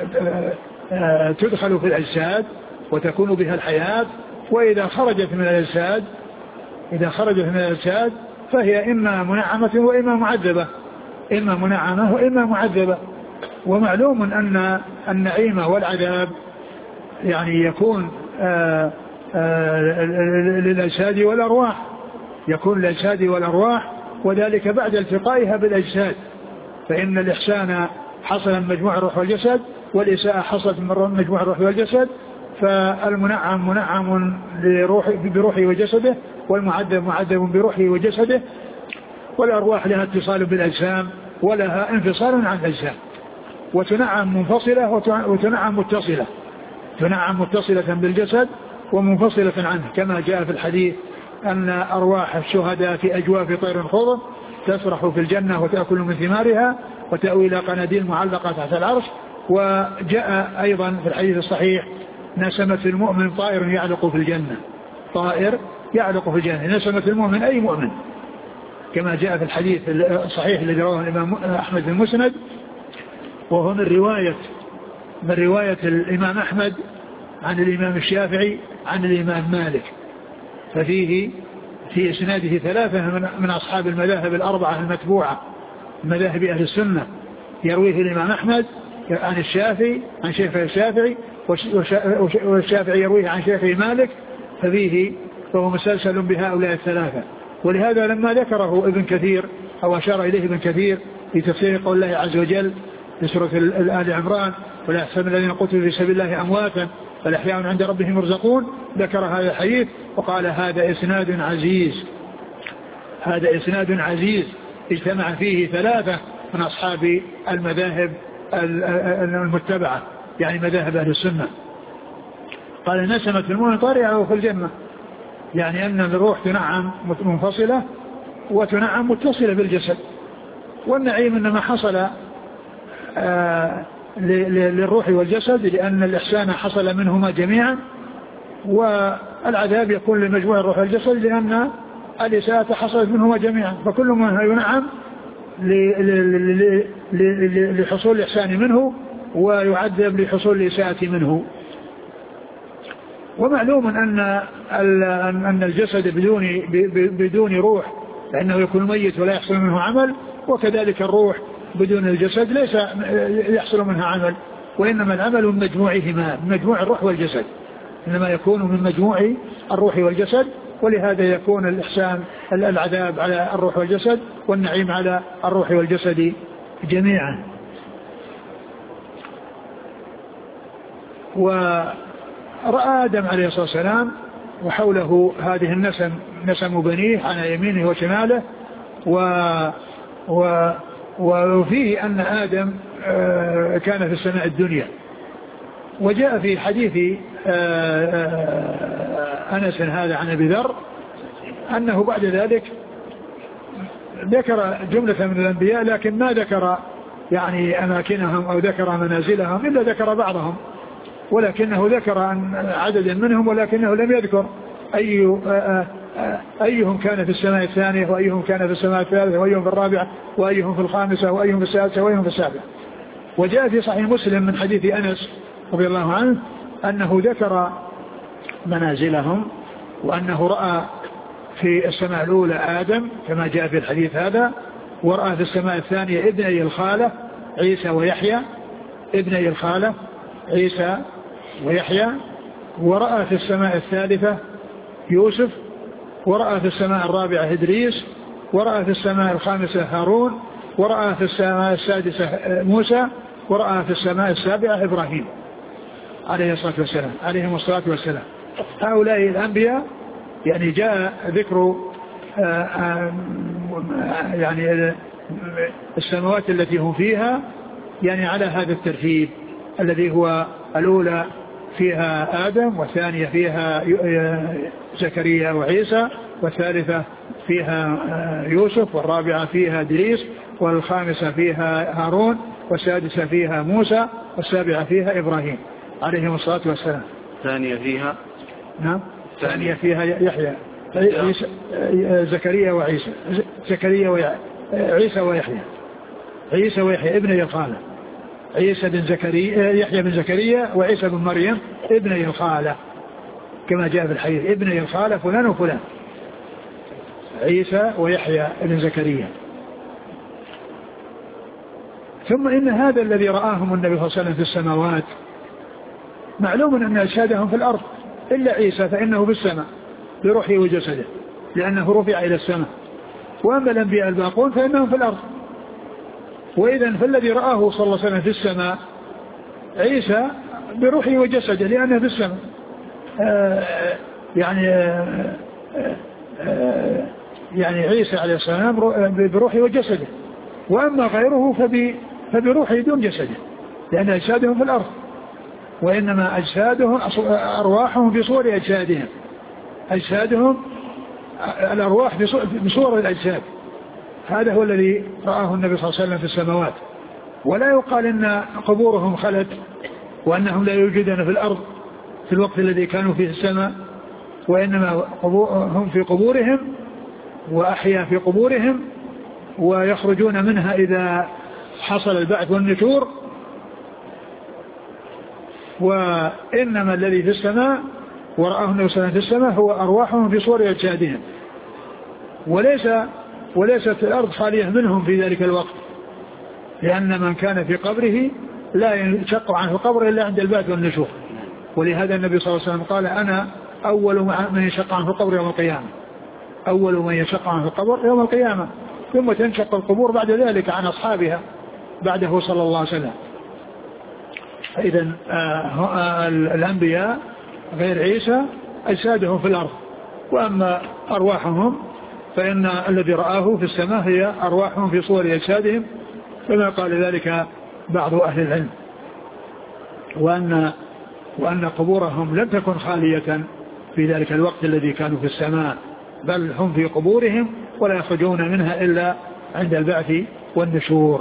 تدخل في الأجساد وتكون بها الحياة، وإذا خرجت من الأجساد إذا خرجت من الأجساد فهي إما منعمة وإما معذبة، إما منعمة وإما معذبة. ومعلوم أن النعيم والعذاب يعني يكون آآ آآ للأجساد والأرواح، يكون للأجساد والأرواح، وذلك بعد التقائها بالأجساد. فإن الإحسان حصل من مجموع الروح والجسد، والإساءة حصلت من مجموع الروح والجسد. فالمنعم منعم بروحه وجسده، والمعذب معذب بروحه وجسده. والأرواح لها اتصال بالأجسام ولها انفصال عن الأجسام، وتنعم منفصلة وتنعم متصلة، تنعم متصلة بالجسد ومنفصلة عنه، كما جاء في الحديث أن أرواح الشهداء في أجواف طير خضر تسرح في الجنة وتأكل من ثمارها وتأوي إلى قناديل معلقة تحت العرش. وجاء أيضا في الحديث الصحيح نسمة المؤمن طائر يعلق في الجنة، طائر يعلق في الجنة، نسمة المؤمن أي مؤمن، كما جاء في الحديث الصحيح الذي رواه الإمام أحمد في المسند، وهو من رواية من رواية الإمام أحمد عن الإمام الشافعي عن الإمام مالك. ففيه في إسناده ثلاثة من أصحاب المذاهب الأربعة المتبوعة، مذاهب أهل السنة، يرويه الإمام أحمد عن الشافعي عن شيخه الشافعي، والشافعي يرويه عن شيخه مالك، ففيه فهو مسلسل بهؤلاء الثلاثة. ولهذا لما ذكره ابن كثير أو أشار إليه ابن كثير في تفسير قول الله عز وجل في سورة آل عمران: ولا يحسبن الذين قتلوا في سبيل الله أمواتا بل أحياء عند ربهم يرزقون، ذكر هذا الحديث وقال هذا إسناد عزيز، هذا إسناد عزيز اجتمع فيه ثلاثة من أصحاب المذاهب المتبعة، يعني مذاهب أهل السنة. قال نسمة المؤمن طارئة في الجنة، يعني أن الروح تنعم منفصلة وتنعم متصلة بالجسد. والنعيم إنما حصل آه للروح والجسد لأن الإحسان حصل منهما جميعا، والعذاب يكون لمجموع الروح والجسد لأن الإساءة حصلت منهما جميعا، فكل منها ينعم لحصول الإحسان منه ويعذب لحصول الإساءة منه. ومعلوم أن أن الجسد بدون بدون روح لأنه يكون ميت ولا يحصل منه عمل، وكذلك الروح بدون الجسد ليس يحصل منها عمل، وإنما العمل من مجموعهما، من مجموع الروح والجسد، إنما يكون من مجموع الروح والجسد. ولهذا يكون الإحسان العذاب على الروح والجسد، والنعيم على الروح والجسد جميعا. ورأى آدم عليه الصلاة والسلام وحوله هذه النسم، نسم بنيه على يمينه وشماله، و و وفيه أن آدم كان في السماء الدنيا. وجاء في حديث أنس هذا عن أبي ذر أنه بعد ذلك ذكر جملة من الأنبياء لكن ما ذكر يعني أماكنهم أو ذكر منازلهم إلا ذكر بعضهم، ولكنه ذكر عن عدد منهم ولكنه لم يذكر أي أيهم كان في السماء الثانية وأيهم كان في السماء الثالثة وأيهم في الرابعة وأيهم في الخامسة وأيهم في السادسة وأيهم في السابعة. وجاء في صحيح مسلم من حديث أنس رضي الله عنه أنه ذكر منازلهم وأنه رأى في السماء الأولى آدم كما جاء في الحديث هذا، ورأى في السماء الثانية ابني الخالة عيسى ويحيى، ابني الخالة عيسى ويحيى، ورأى في السماء الثالثة يوسف، ورأى في السماء الرابعة إدريس، ورأى في السماء الخامسة هارون، ورأى في السماء السادسة موسى، ورأى في السماء السابعة إبراهيم عليه الصلاة والسلام عليهم الصلاة والسلام. هؤلاء الأنبياء يعني جاء ذكر يعني السماوات التي هم فيها يعني على هذا الترتيب الذي هو الأولى فيها آدم، والثانية فيها زكريا وعيسى، والثالثة فيها يوسف، والرابعة فيها إدريس، والخامسة فيها هارون، والسادسة فيها موسى، والسابعة فيها إبراهيم عليهم الصلاة والسلام. الثانية فيها نعم الثانية فيها يحيى زكريا وعيسى زكريا وعيسى ويحيى عيسى ويحيى ابني الخالة، عيسى بن زكريا يحيى بن زكريا وعيسى بن مريم ابني الخالة كما جاء في الحديث ابني الخالة فلان وفلان، عيسى ويحيى بن زكريا. ثم إن هذا الذي رآهم النبي صلى الله عليه وسلم في السماوات معلوم أن أجسادهم في الأرض إلا عيسى فإنه في السماء بروحه وجسده لأنه رفع إلى السماء، وأما الأنبياء الباقون فإنهم في الأرض. وإذا فالذي رآه صلى الله عليه وسلم في السماء عيسى بروحه وجسده لأنه في السماء آه يعني آه آه يعني عيسى عليه السلام بروحه وجسده، وأما غيره فبروحه دون جسده لأن أجسادهم في الأرض، وإنما أجسادهم أرواحهم في صور أجسادهم، أجسادهم الأرواح بصور الأجساد. هذا هو الذي رآه النبي صلى الله عليه وسلم في السماوات. ولا يقال إن قبورهم خلت وأنهم لا يوجدون في الأرض في الوقت الذي كانوا فيه السماء، وإنما هم في قبورهم وأحيا في قبورهم ويخرجون منها إذا حصل البعث والنشور. وإنما الذي في السماء ورآه النبي صلى الله عليه وسلم في السماء هو أرواحهم في صور أجسادهم، وليس وليست الأرض خالية منهم في ذلك الوقت، لأن من كان في قبره لا ينشق عنه القبر إلا عند البعث والنشور. ولهذا النبي صلى الله عليه وسلم قال أنا أول من ينشق عنه القبر يوم القيامة، أول من ينشق عنه القبر يوم القيامة، ثم تنشق القبور بعد ذلك عن أصحابها بعده صلى الله عليه وسلم. إذن آه الأنبياء غير عيسى أجسادهم في الأرض، وأما أرواحهم فإن الذي رآه في السماء هي أرواحهم في صور أجسادهم كما قال ذلك بعض أهل العلم، وأن وأن قبورهم لم تكن خالية في ذلك الوقت الذي كانوا في السماء، بل هم في قبورهم ولا يخرجون منها إلا عند البعث والنشور.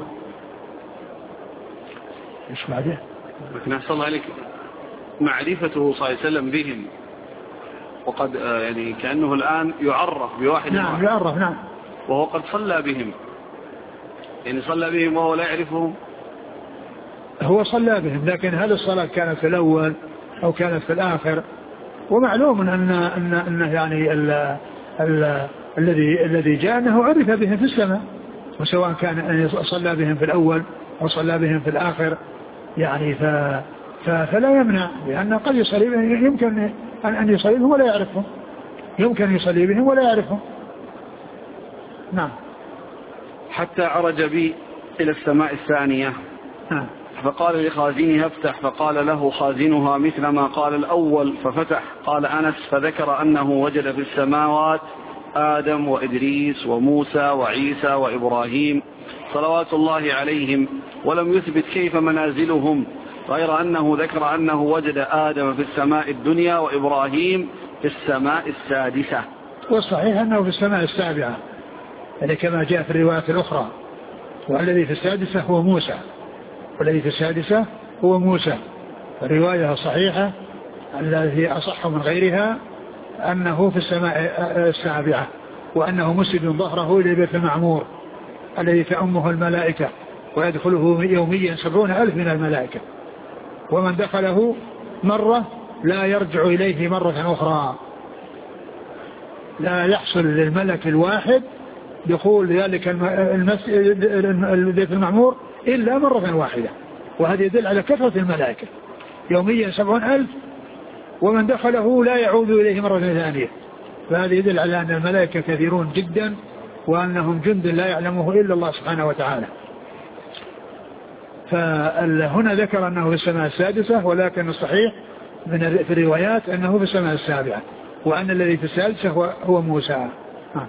إيش بعده؟ لكن أحسن الله عليك معرفته صلى الله عليه وسلم بهم، وقد يعني كأنه الآن يعرف بواحد نعم واحد. يعرف نعم، وهو قد صلى بهم، يعني صلى بهم وهو لا يعرفهم. هو صلى بهم لكن هل الصلاة كانت في الأول أو كانت في الآخر؟ ومعلوم أن أن أن يعني ال ال الذي الذي جاء أنه عرف بهم في السماء، وسواء كان صلى بهم في الأول أو صلى بهم في الآخر يعني ف فلا يمنع، لأن قد يصلي بهم، يمكن أن يصلي بهم ولا يعرفهم، يمكن يصلي بهم ولا يعرفهم. نعم. حتى عرج بي إلى السماء الثانية نعم. فقال لخازنها افتح، فقال له خازنها مثل ما قال الأول ففتح. قال أنس فذكر أنه وجد في السماوات آدم وإدريس وموسى وعيسى وإبراهيم صلوات الله عليهم، ولم يثبت كيف منازلهم، غير أنه ذكر أنه وجد آدم في السماء الدنيا وإبراهيم في السماء السادسة. والصحيح أنه في السماء السابعة، يعني كما جاء في الروايات الأخرى. والذي في السادسة هو موسى والذي في السادسة هو موسى. الرواية الصحيحة التي أصح من غيرها أنه في السماء السابعة وأنه مسجد ظهره إلى بيت المعمور الذي تأمه الملائكة ويدخله يوميا سبعون ألف من الملائكة، ومن دخله مرة لا يرجع إليه مرة أخرى. لا يحصل للملك الواحد دخول ذلك البيت المعمور إلا مرة واحدة، وهذا يدل على كثرة الملائكة يوميا سبعون ألف، ومن دخله لا يعود إليه مرة ثانية. فهذا يدل على أن الملائكة كثيرون جدا وأنهم جند لا يعلمه إلا الله سبحانه وتعالى. فهنا ذكر أنه في السماء السادسة، ولكن الصحيح من في الروايات أنه في السماء السابعة، وأن الذي في السادسة هو, هو موسى. ها.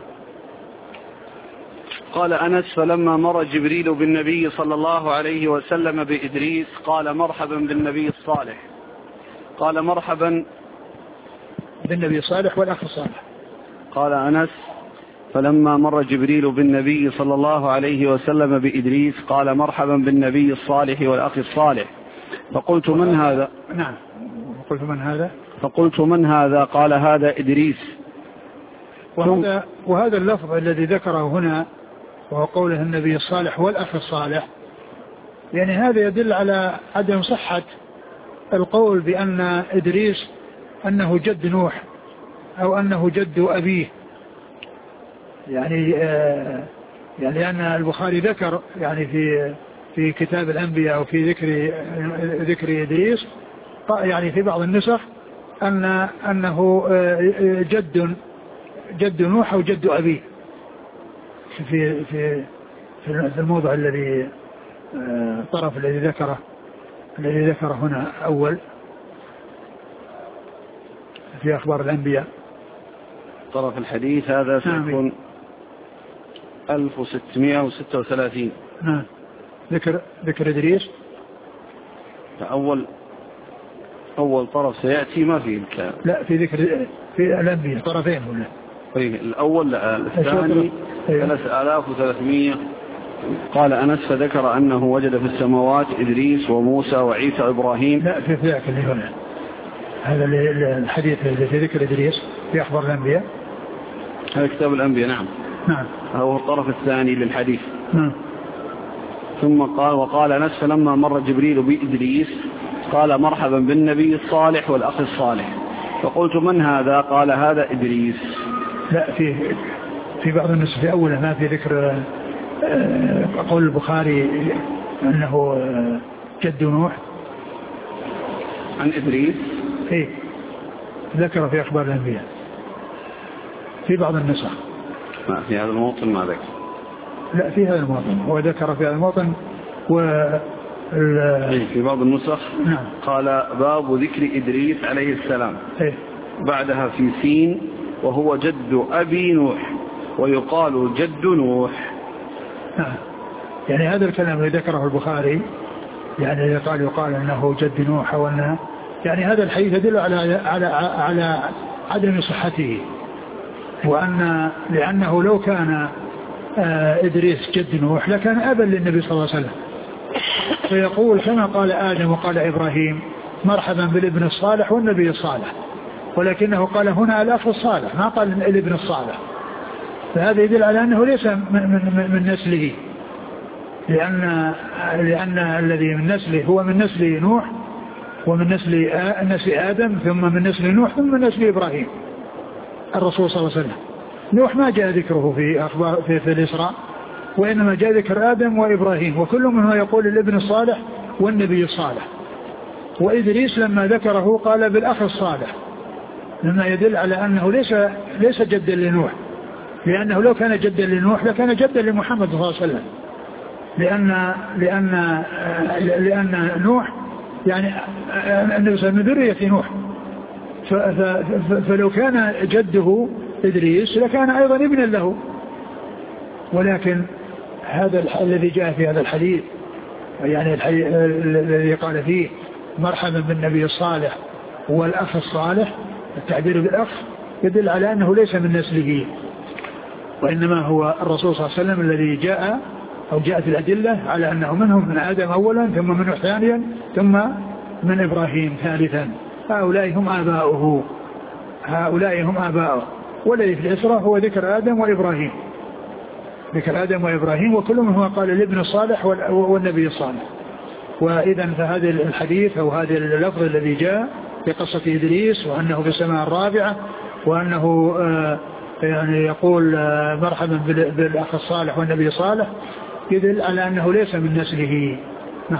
قال أنس: فلما مر جبريل بالنبي صلى الله عليه وسلم بإدريس قال: مرحبا بالنبي الصالح. قال: مرحبا بالنبي الصالح والأخ الصالح. قال أنس: فلما مر جبريل بالنبي صلى الله عليه وسلم بإدريس قال: مرحبا بالنبي الصالح والأخ الصالح. فقلت: من هذا؟ نعم. قلت: من هذا؟ فقلت: من هذا؟ قال: هذا إدريس. وهذا, وهذا اللفظ الذي ذكره هنا وهو قوله النبي الصالح والأخ الصالح، يعني هذا يدل على عدم صحة القول بأن إدريس أنه جد نوح أو أنه جد أبيه. يعني آه يعني لأن البخاري ذكر يعني في في كتاب الأنبياء وفي ذكر ذكر إدريس يعني في بعض النسخ أن أنه آه جد جد نوح أو جد أبيه في في في الموضع الذي آه الطرف الذي ذكره الذي ذكره هنا أول في أخبار الأنبياء. طرف الحديث هذا سيكون ألف وستمائة وستة وثلاثين. نعم. ذكر ذكر إدريس. أول أول طرف سيأتي ما فيه الكلام. لا، في ذكر في الأنبياء طرفين هنا. طيب الأول لا، الثاني ثلاثة آلاف وثلاثمائة. قال أنس: فذكر أنه وجد في السماوات إدريس وموسى وعيسى وإبراهيم. لا، في ذاك اللي هنا هذا الحديث الذي في ذكر إدريس في أخبار الأنبياء. هذا كتاب الأنبياء. نعم. نعم. هو الطرف الثاني للحديث. نعم. ثم قال: وقال أنس: فلما مر جبريل بإدريس قال: مرحبا بالنبي الصالح والأخ الصالح. فقلت: من هذا؟ قال: هذا إدريس. لا، في في بعض النسخ في أوله ما في ذكر قول البخاري أنه جد نوح عن إدريس. إيه، ذكر في أخبار الأنبياء في بعض النسخ. ما في هذا الموطن ما ذكر. لا، في هذا الموطن هو ذكر في هذا الموطن و في بعض النسخ. نعم. قال: باب ذكر إدريس عليه السلام. إيه. بعدها في سين: وهو جد أبي نوح ويقال جد نوح. نعم. يعني هذا الكلام الذي ذكره البخاري يعني قال يقال أنه جد نوح وأنه يعني هذا الحديث يدل على على على عدم صحته، وأن لأنه لو كان إدريس جد نوح لكان أبا للنبي صلى الله عليه وسلم، فيقول كما قال آدم وقال إبراهيم: مرحبا بالابن الصالح والنبي الصالح، ولكنه قال هنا الأخ الصالح ما قال الابن الصالح. فهذا يدل على أنه ليس من, من, من نسله، لأن, لأن الذي من نسله هو من نسل نوح ومن نسل, نسل آدم ثم من نسل نوح ثم من نسل إبراهيم الرسول صلى الله عليه وسلم. نوح ما جاء ذكره في أخبار في, في الإسراء، وإنما جاء ذكر آدم وإبراهيم، وكل منه يقول الابن الصالح والنبي الصالح. وإدريس لما ذكره قال بالأخ الصالح، مما يدل على أنه ليس ليس جدا لنوح، لأنه لو كان جدا لنوح لكان جدا لمحمد صلى الله عليه وسلم، لأن لأن لأن نوح يعني النبي من ذرية نوح، فلو كان جده إدريس لكان أيضا ابنا له. ولكن هذا الذي جاء في هذا الحديث يعني الحديث الذي قال فيه مرحبا بالنبي الصالح والأخ الصالح، التعبير بالأخ يدل على أنه ليس من نسله، وإنما هو الرسول صلى الله عليه وسلم الذي جاء أو جاءت الأدلة على أنه منهم من آدم أولا ثم منه ثانيا ثم من إبراهيم ثالثا. هؤلاء هم آباؤه هؤلاء هم آباؤه والذي في الإسرة هو ذكر آدم وإبراهيم ذكر آدم وإبراهيم وكل من هو قال الابن الصالح والنبي الصالح. وإذا فهذا الحديث أو هذا اللفظ الذي جاء في قصة إدريس وأنه في السماء الرابعة وأنه آه يعني يقول آه مرحبا بالأخ الصالح والنبي الصالح يدل على أنه ليس من نسله. نعم.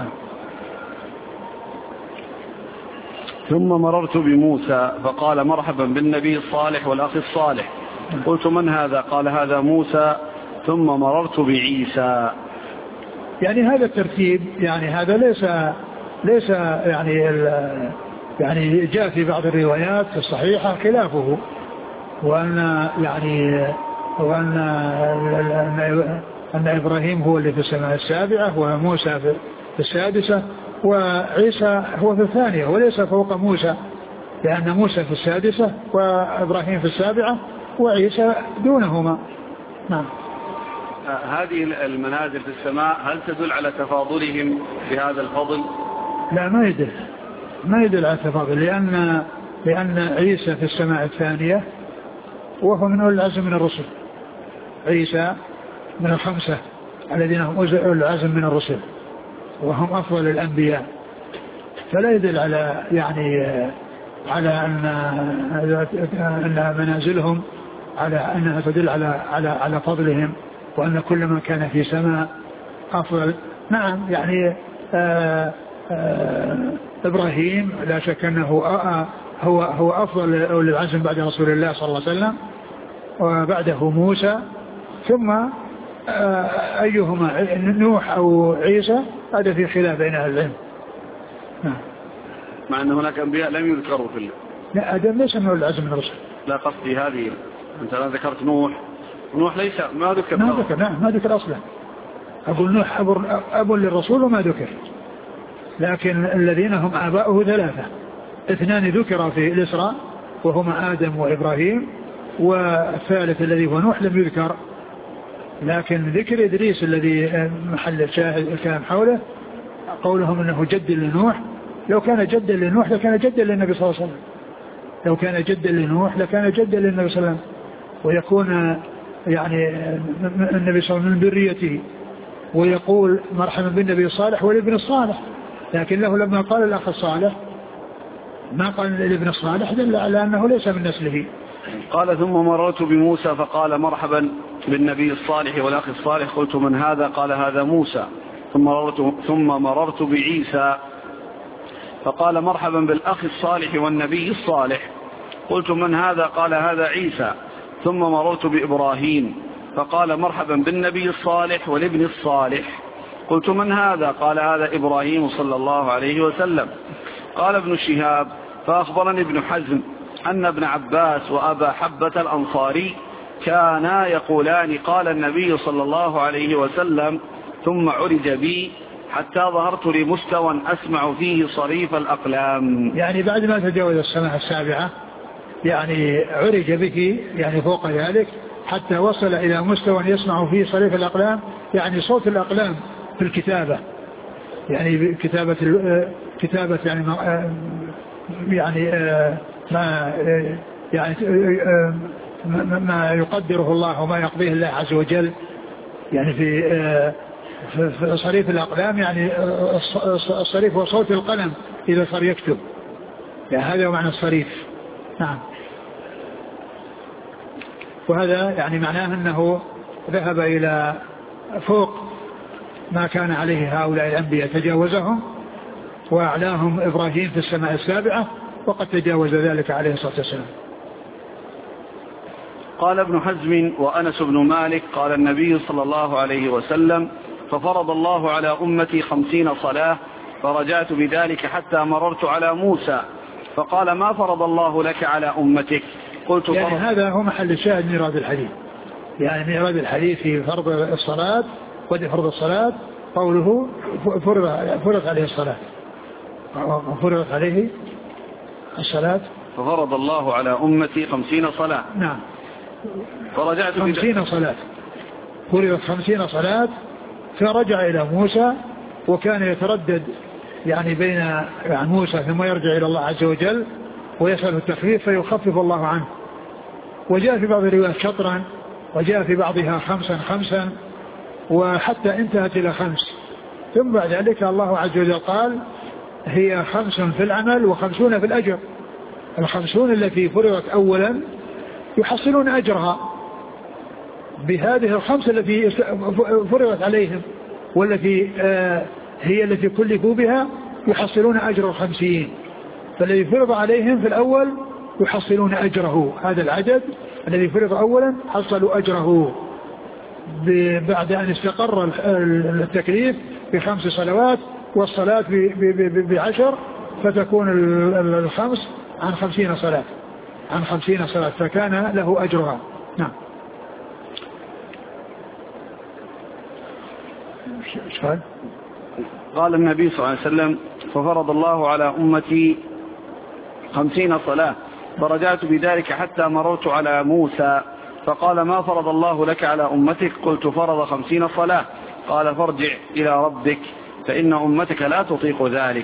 ثم مررت بموسى فقال مرحبا بالنبي الصالح والأخ الصالح. قلت من هذا؟ قال هذا موسى. ثم مررت بعيسى. يعني هذا الترتيب يعني هذا ليس ليس يعني يعني جاء في بعض الروايات الصحيحة خلافه وأن يعني وأن أن إبراهيم هو اللي في السماء السابعة وموسى في السادسة وعيسى هو في الثانية وليس فوق موسى لأن موسى في السادسة وإبراهيم في السابعة وعيسى دونهما. نعم. هذه المنازل في السماء هل تدل على تفاضلهم بهذا الفضل؟ لا ما يدل ما يدل على التفاضل لأن لأن عيسى في السماء الثانية وهو من أولي العزم من الرسل. عيسى من الخمسة الذين هم أولي العزم من الرسل وهم أفضل الأنبياء فلا يدل على يعني على أن أن منازلهم على أنها تدل على على على فضلهم وأن كل ما كان في سماء أفضل. نعم يعني آآ آآ إبراهيم لا شك أنه هو هو أفضل أولي العزم بعد رسول الله صلى الله عليه وسلم وبعده موسى ثم أيهما نوح أو عيسى هذا في خلاف بين أهل العلم. مع أن هناك أنبياء لم يذكروا في الله. لا آدم ليس من أولي العزم من الرسل. لا قصدي هذه أنت لا ذكرت نوح نوح ليس ما ذكر ما ذكر نعم ما ذكر أصلا. أقول نوح أب, أب للرسول وما ذكر لكن الذين هم آباؤه ثلاثة اثنان ذكر في الإسراء وهما آدم وإبراهيم والثالث الذي هو نوح لم يذكر لكن ذكر إدريس الذي محل الشاهد الكلام حوله قولهم أنه جد لنوح لو كان جدا لنوح لكان جدا للنبي صلى الله عليه وسلم لو كان جدا لنوح لكان جدا للنبي صلى الله عليه وسلم ويكون يعني النبي صلى الله عليه وسلم من ذريته ويقول مرحبا بالنبي الصالح والابن الصالح لكن له لما قال الأخ الصالح ما قال الابن الصالح دل على أنه ليس من نسله. قال ثم مررت بموسى فقال مرحبا بالنبي الصالح والأخ الصالح. قلت من هذا؟ قال هذا موسى. ثم مررت, ثم مررت بعيسى فقال مرحبا بالأخ الصالح والنبي الصالح. قلت من هذا؟ قال هذا عيسى. ثم مررت بإبراهيم فقال مرحبا بالنبي الصالح والابن الصالح. قلت من هذا؟ قال هذا إبراهيم صلى الله عليه وسلم. قال ابن شهاب فأخبرني ابن حزم أن ابن عباس وأبا حبة الأنصاري كانا يقولان قال النبي صلى الله عليه وسلم ثم عرج بي حتى ظهرت لمستوى أسمع فيه صريف الأقلام. يعني بعد ما تجاوز السماء السابعة يعني عرج به يعني فوق ذلك حتى وصل إلى مستوى يسمع فيه صريف الأقلام يعني صوت الأقلام في الكتابة يعني كتابة كتابة يعني ما يعني ما يعني ما يقدره الله وما يقضيه الله عز وجل يعني في في صريف الأقلام يعني الصريف هو صوت القلم إذا صار يكتب يعني هذا هو معنى الصريف. نعم. وهذا يعني معناه أنه ذهب إلى فوق ما كان عليه هؤلاء الأنبياء تجاوزهم وأعلاهم إبراهيم في السماء السابعة وقد تجاوز ذلك عليه الصلاة والسلام. قال ابن حزم وأنس بن مالك قال النبي صلى الله عليه وسلم ففرض الله على أمتي خمسين صلاة فرجعت بذلك حتى مررت على موسى فقال ما فرض الله لك على أمتك؟ قلت يعني هذا هو محل الشاهد من إيراد الحديث يعني من إيراد الحديث في فرض الصلاة ودي فرض الصلاة قوله فرض فرض عليه الصلاة فرض عليه الصلاة ففرض الله على أمتي خمسين صلاة. نعم. فرجعت خمسين صلاة، فرضت خمسين صلاة، فرجع إلى موسى وكان يتردد يعني بين يعني موسى ثم يرجع إلى الله عز وجل ويسأل التخفيف فيخفف الله عنه. وجاء في بعض الروايات شطرا، وجاء في بعضها خمسا خمسا، وحتى انتهت إلى خمس. ثم بعد ذلك الله عز وجل قال هي خمس في العمل وخمسون في الأجر. الخمسون التي فرضت أولا يحصلون أجرها بهذه الخمس التي فرضت عليهم والتي آه هي التي كلفوا بها، يحصلون أجر الخمسين. فالذي فرض عليهم في الأول يحصلون أجره، هذا العدد الذي فرض أولا حصلوا أجره بعد أن استقر التكليف بخمس صلوات والصلاة بعشر، فتكون الخمس عن خمسين صلاة عن خمسين صلاة فكان له أجرها. نعم. شهد. قال النبي صلى الله عليه وسلم ففرض الله على أمتي خمسين صلاة فرجعت بذلك حتى مررت على موسى فقال ما فرض الله لك على أمتك؟ قلت فرض خمسين صلاة. قال فارجع إلى ربك فإن أمتك لا تطيق ذلك.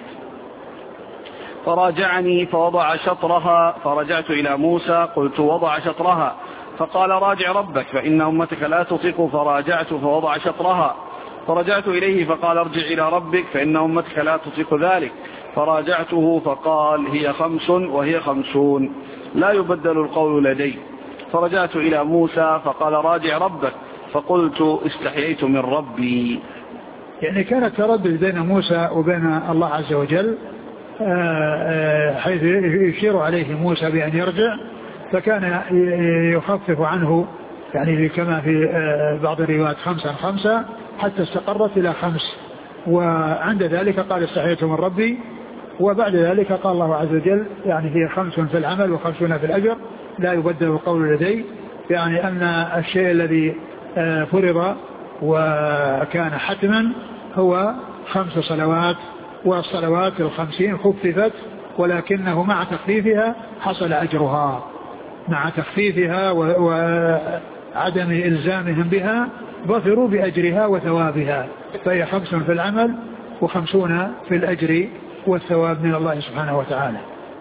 فراجعني فوضع شطرها فرجعت إلى موسى قلت وضع شطرها. فقال راجع ربك فإن أمتك لا تطيق. فراجعت فوضع شطرها فرجعت إليه فقال ارجع إلى ربك فإن أمتك لا تطيق ذلك. فراجعته فقال هي خمس وهي خمسون لا يبدل القول لدي. فرجعت إلى موسى فقال راجع ربك فقلت استحييت من ربي. يعني كان التردد بين موسى وبين الله عز وجل حيث يشير عليه موسى بأن يرجع، فكان يخفف عنه يعني كما في بعض الروايات خمسا خمسة حتى استقرت إلى خمس، وعند ذلك قال استحييت من ربي. وبعد ذلك قال الله عز وجل يعني هي خمس في العمل وخمسون في الأجر لا يبدل القول لدي، يعني أن الشيء الذي فرض وكان حتما هو خمس صلوات، والصلوات الخمسين خففت ولكنه مع تخفيفها حصل أجرها، مع تخفيفها وعدم إلزامهم بها ظفروا بأجرها وثوابها، فهي خمس في العمل وخمسون في الأجر والثواب من الله سبحانه وتعالى.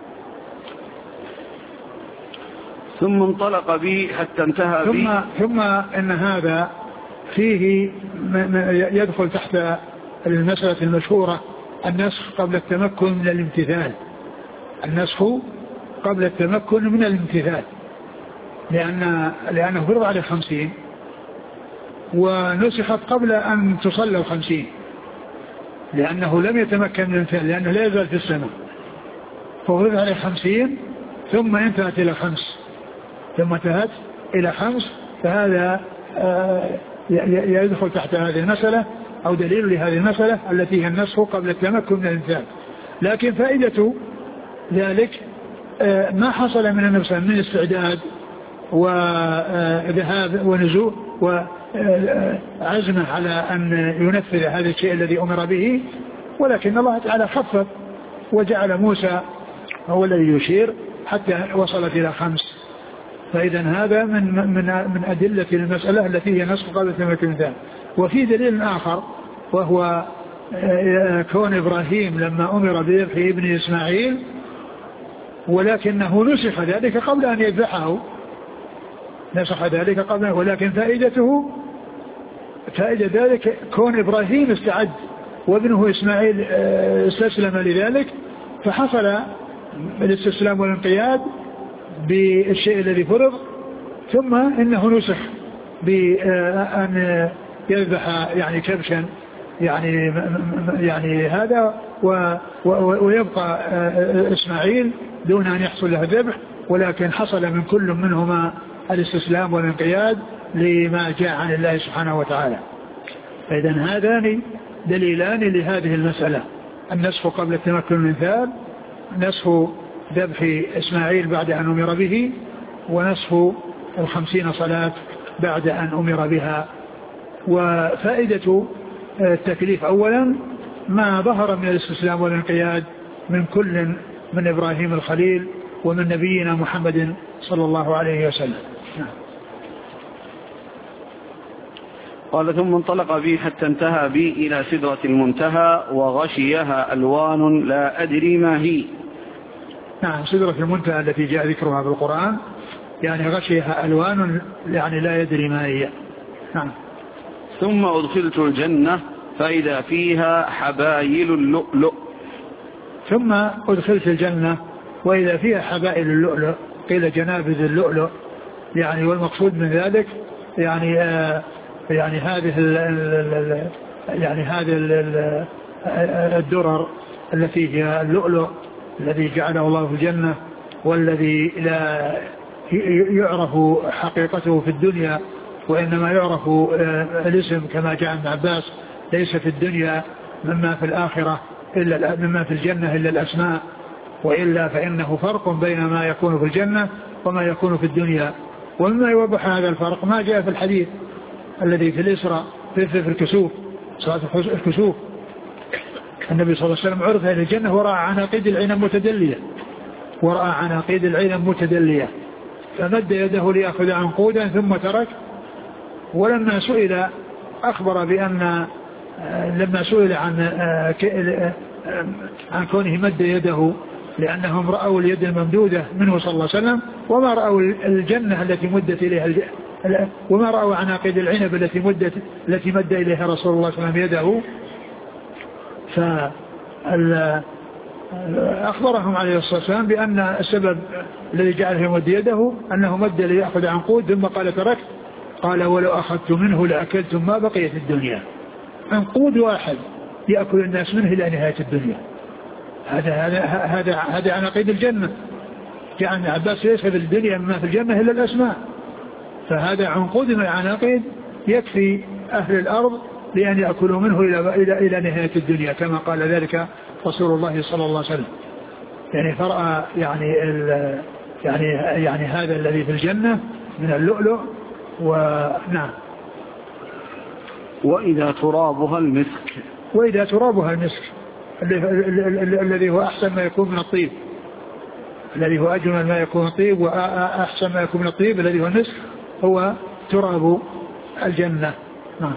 ثم انطلق بي حتى انتهى بي ثم, ثم إن هذا فيه يدخل تحت المسألة المشهورة النسخ قبل التمكن من الامتثال، النسخ قبل التمكن من الامتثال، لأن لأنه فرض عليه خمسين ونسخت قبل أن تصلى الخمسين، لأنه لم يتمكن من الامتثال لأنه لا يزال في السماء، ففرض عليه خمسين ثم انتهت إلى خمس ثم انتهت إلى خمس، فهذا يدخل تحت هذه المسألة أو دليل لهذه المسألة التي هي النسخ قبل التمكن من الامتثال. لكن فائدة ذلك ما حصل من النفس من استعداد وذهاب ونزول وعزمه على أن ينفذ هذا الشيء الذي أمر به، ولكن الله تعالى خفف وجعل موسى هو الذي يشير حتى وصلت إلى خمس. فإذا هذا من من من أدلة المسألة التي هي نسخ قبل التمكن من الامتثال. وفي دليل آخر وهو كون إبراهيم لما أمر بذبح ابن إسماعيل ولكنه نسخ ذلك قبل أن يذبحه، نسخ ذلك قبل، ولكن فائدته فائدة ذلك كون إبراهيم استعد وابنه إسماعيل استسلم لذلك، فحصل الاستسلام والانقياد بالشيء الذي فرض، ثم إنه نسخ بأن يذبح يعني كبشا يعني يعني هذا ويبقى إسماعيل دون أن يحصل له الذبح، ولكن حصل من كل منهما الاستسلام والانقياد لما جاء عن الله سبحانه وتعالى. فإذا هذان دليلان لهذه المسألة، النسخ قبل التمكن من الامتثال، نسخ ذبح إسماعيل بعد أن أمر به، ونسخ الخمسين صلاة بعد أن أمر بها. وفائدة التكليف أولا ما ظهر من الاستسلام والانقياد من كل من إبراهيم الخليل ومن نبينا محمد صلى الله عليه وسلم. قال ثم انطلق بي حتى انتهى بي إلى سدرة المنتهى وغشيها ألوان لا أدري ما هي. نعم سدرة المنتهى التي جاء ذكرها بالقرآن يعني غشيها ألوان يعني لا يدري ما هي. نعم. ثم أدخلت الجنة فإذا فيها حبايل اللؤلؤ. ثم أدخلت الجنة وإذا فيها حبائل اللؤلؤ قيل جنابذ اللؤلؤ يعني والمقصود من ذلك يعني آه يعني هذه ال ال يعني هذه ال الدرر التي هي اللؤلؤ الذي جعله الله في الجنة والذي لا يعرف حقيقته في الدنيا وإنما يعرف الاسم كما جاء ابن عباس ليس في الدنيا مما في الآخرة إلا مما في الجنة إلا الأسماء وإلا فإنه فرق بين ما يكون في الجنة وما يكون في الدنيا. ومما يوضح هذا الفرق ما جاء في الحديث الذي في الإسراء في, في الكسوف صلاة الكسوف النبي صلى الله عليه وسلم عرض إلى الجنة ورأى عناقيد العنب متدلية ورأى عناقيد العنب متدلية فمد يده ليأخذ عنقودا ثم ترك. ولما سئل أخبر بأن لما سئل عن عن كونه مد يده لأنهم رأوا اليد الممدودة منه صلى الله عليه وسلم وما رأوا الجنة التي مدت إليها وما رأوا عناقيد العنب التي مدت التي مد إليها رسول الله صلى الله عليه وسلم يده. فأخبرهم عليه الصلاة والسلام بأن السبب الذي جعله يمد يده أنه مد ليأخذ عنقود ثم قال تركت. قال ولو أخذت منه لأكلتم ما بقيت الدنيا. عنقود واحد يأكل الناس منه إلى نهاية الدنيا. هذا هذا هذا هذا عناقيد الجنة. يعني عباس ليس في الدنيا ما في الجنة إلا الأسماء فهذا عنقود من العناقيد يكفي أهل الأرض لأن يأكلوا منه إلى إلى إلى نهاية الدنيا كما قال ذلك رسول الله صلى الله عليه وسلم. يعني فرأى يعني يعني يعني هذا الذي في الجنة من اللؤلؤ. ونعم. وإذا ترابها المسك. وإذا ترابها المسك الذي هو أحسن ما يكون من الطيب الذي هو أجمل ما يكون من الطيب وأحسن ما يكون من الطيب الذي هو المسك هو تراب الجنة. نعم.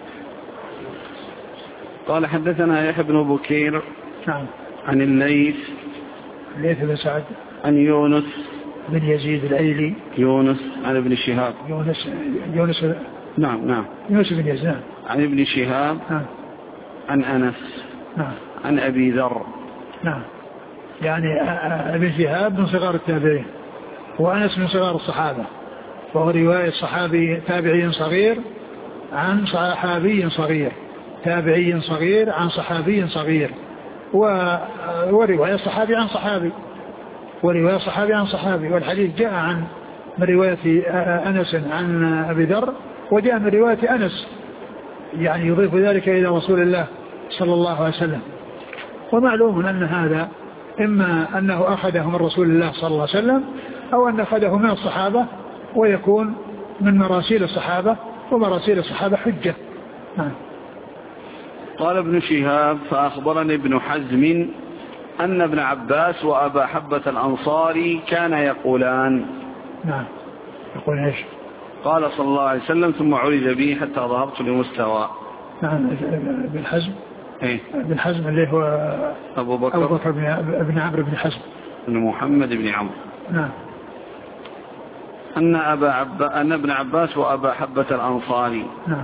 قال حدثنا يحيى بن بكير نعم عن الليث الليث بن سعد عن يونس بن يزيد الأيلي يونس عن ابن شهاب يونس يونس نعم نعم يونس بن يزيد عن ابن شهاب نعم عن أنس نعم عن أبي ذر. نعم. يعني ابن شهاب من صغار التابعين وأنس من صغار الصحابة وهو رواية صحابي تابعي صغير عن صحابي صغير تابعي صغير عن صحابي صغير ورواية صحابي عن صحابي ورواية صحابي عن صحابي. والحديث جاء عن من رواية أنس عن أبي ذر وجاء من رواية أنس يعني يضيف ذلك إلى رسول الله صلى الله عليه وسلم. ومعلوم أن هذا إما أنه أخذه من رسول الله صلى الله عليه وسلم أو أن أخذه من الصحابة ويكون من مراسيل الصحابة ومراسيل الصحابة حجة. نعم. قال ابن شهاب فأخبرني ابن حزم أن ابن عباس وأبا حبة الأنصاري كان يقولان. نعم. يقول إيش؟ قال صلى الله عليه وسلم ثم عرج بي حتى ذهبت لمستوى. نعم. ابن حزم إيه؟ ابن حزم اللي هو أبو بكر, أبو بكر بن عمرو بن حزم بن محمد بن عمرو. نعم. أن أبا عب... أن ابن عباس وأبا حبة الأنصاري. نعم.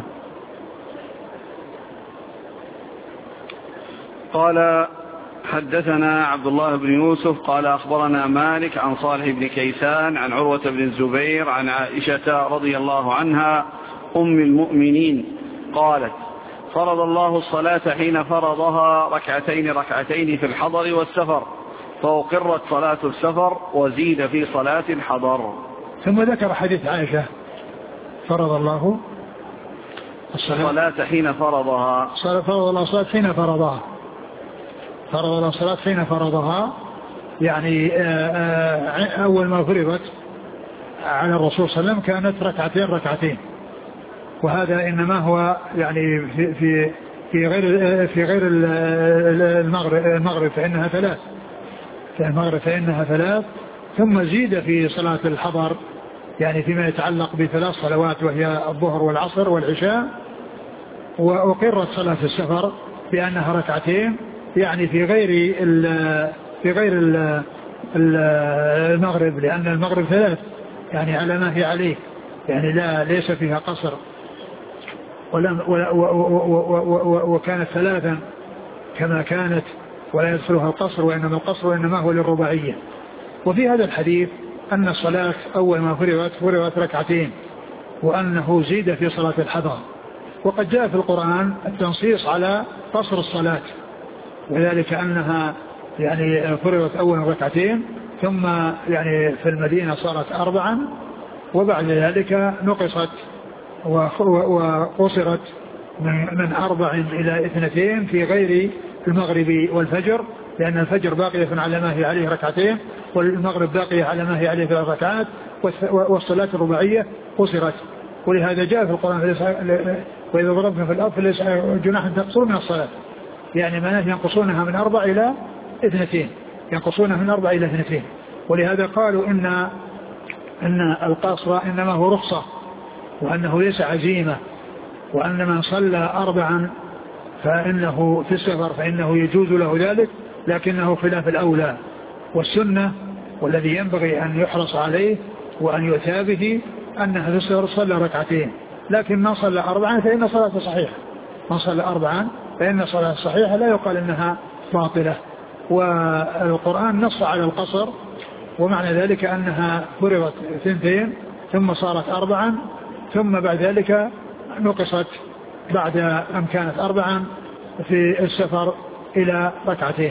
قال حدثنا عبد الله بن يوسف قال أخبرنا مالك عن صالح بن كيسان عن عروة بن الزبير عن عائشة رضي الله عنها أم المؤمنين قالت فرض الله الصلاة حين فرضها ركعتين ركعتين في الحضر والسفر فأقرت صلاة السفر وزيد في صلاة الحضر. ثم ذكر حديث عائشة فرض الله الصلاة حين فرضها فرض الله الصلاة حين فرضها فرض الله الصلاة حين فرضها يعني أول ما فرضت على الرسول صلى الله عليه وسلم كانت ركعتين ركعتين وهذا إنما هو يعني في في في غير في غير المغرب المغرب فإنها ثلاث في المغرب فإنها ثلاث ثم زيد في صلاة الحضر يعني فيما يتعلق بثلاث صلوات وهي الظهر والعصر والعشاء وأقرت صلاة السفر بأنها ركعتين يعني في غير ال في غير ال المغرب، لأن المغرب ثلاث يعني على ما هي عليه، يعني لا ليس فيها قصر ولا وكانت ثلاثا كما كانت ولا يدخلها القصر، وإنما القصر وإنما هو للرباعية. وفي هذا الحديث أن الصلاة أول ما فرضت فرضت ركعتين، وأنه زيد في صلاة الحضر. وقد جاء في القرآن التنصيص على قصر الصلاة، وذلك أنها يعني فرضت أول ركعتين، ثم يعني في المدينة صارت أربعا، وبعد ذلك نقصت وقصرت من أربع إلى اثنتين في غير المغرب والفجر، لأن الفجر باقية على ما هي عليه ركعتين، والمغرب باقية على ما هي عليه ثلاث ركعات، والصلاة الرباعية قصرت. ولهذا جاء في القرآن وإذا ضربنا في الأرض فليس جناح أن تقصروا من الصلاة، يعني معناه ينقصونها من أربع إلى اثنتين، ينقصونها من أربع إلى اثنتين. ولهذا قالوا إن أن القصر إنما هو رخصة، وأنه ليس عزيمة، وأن من صلى أربعا فإنه في السفر فإنه يجوز له ذلك، لكنه خلاف الأولى. والسنة والذي ينبغي أن يحرص عليه وأن يؤتى به أنه في السفر صلى ركعتين، لكن من صلى أربعا فإن صلاته صحيحة، من صلى أربعا فإن صلاته صحيحة لا يقال أنها باطلة. والقرآن نص على القصر، ومعنى ذلك أنها فرضت اثنتين ثم صارت أربعا، ثم بعد ذلك نقصت بعد أن كانت أربعا في السفر إلى ركعتين.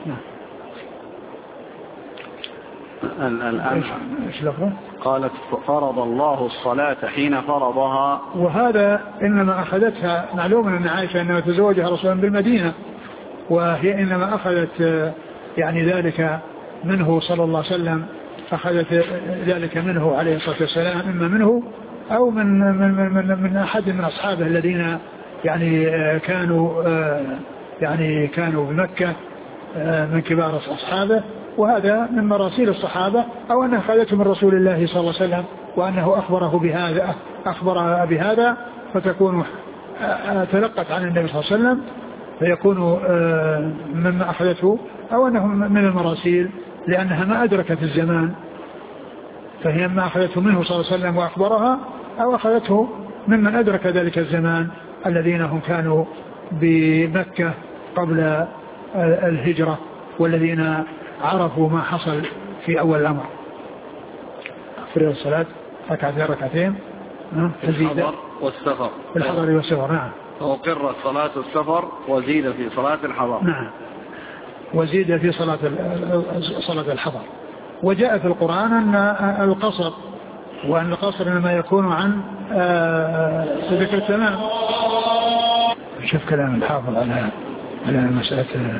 الآن قالت فرض الله الصلاة حين فرضها، وهذا إنما أخذتها معلوم أن عائشة إنما تزوجها رسولا بالمدينة، وهي إنما أخذت يعني ذلك منه صلى الله عليه وسلم، أخذت ذلك منه عليه الصلاة والسلام، إما منه أو من من من, من أحد من أصحابه الذين يعني كانوا يعني كانوا بمكة من كبار أصحابه، وهذا من مراسيل الصحابة، أو أنه أخذته من رسول الله صلى الله عليه وسلم وأنه أخبره بهذا أخبر بهذا فتكون تلقت عن النبي صلى الله عليه وسلم فيكون مما أخذته، أو أنه من المراسيل لأنها ما أدركت الزمان، فهي ما أخذته منه صلى الله عليه وسلم وأخبرها، أو أخذته ممن أدرك ذلك الزمان الذين هم كانوا بمكة قبل الهجرة، والذين عرفوا ما حصل في أول الأمر. فرض الصلاة ركعتين ركعتين في الحضر والسفر، في الحضر والسفر، نعم. وقرت صلاة السفر وزيد في صلاة الحضر، نعم، وزيد في صلاة صلاة الحضر. وجاء في القرآن أن القصر، وأن القصر لما يكون عن ذكر التمام. شوف كلام الحافظ على على مسألة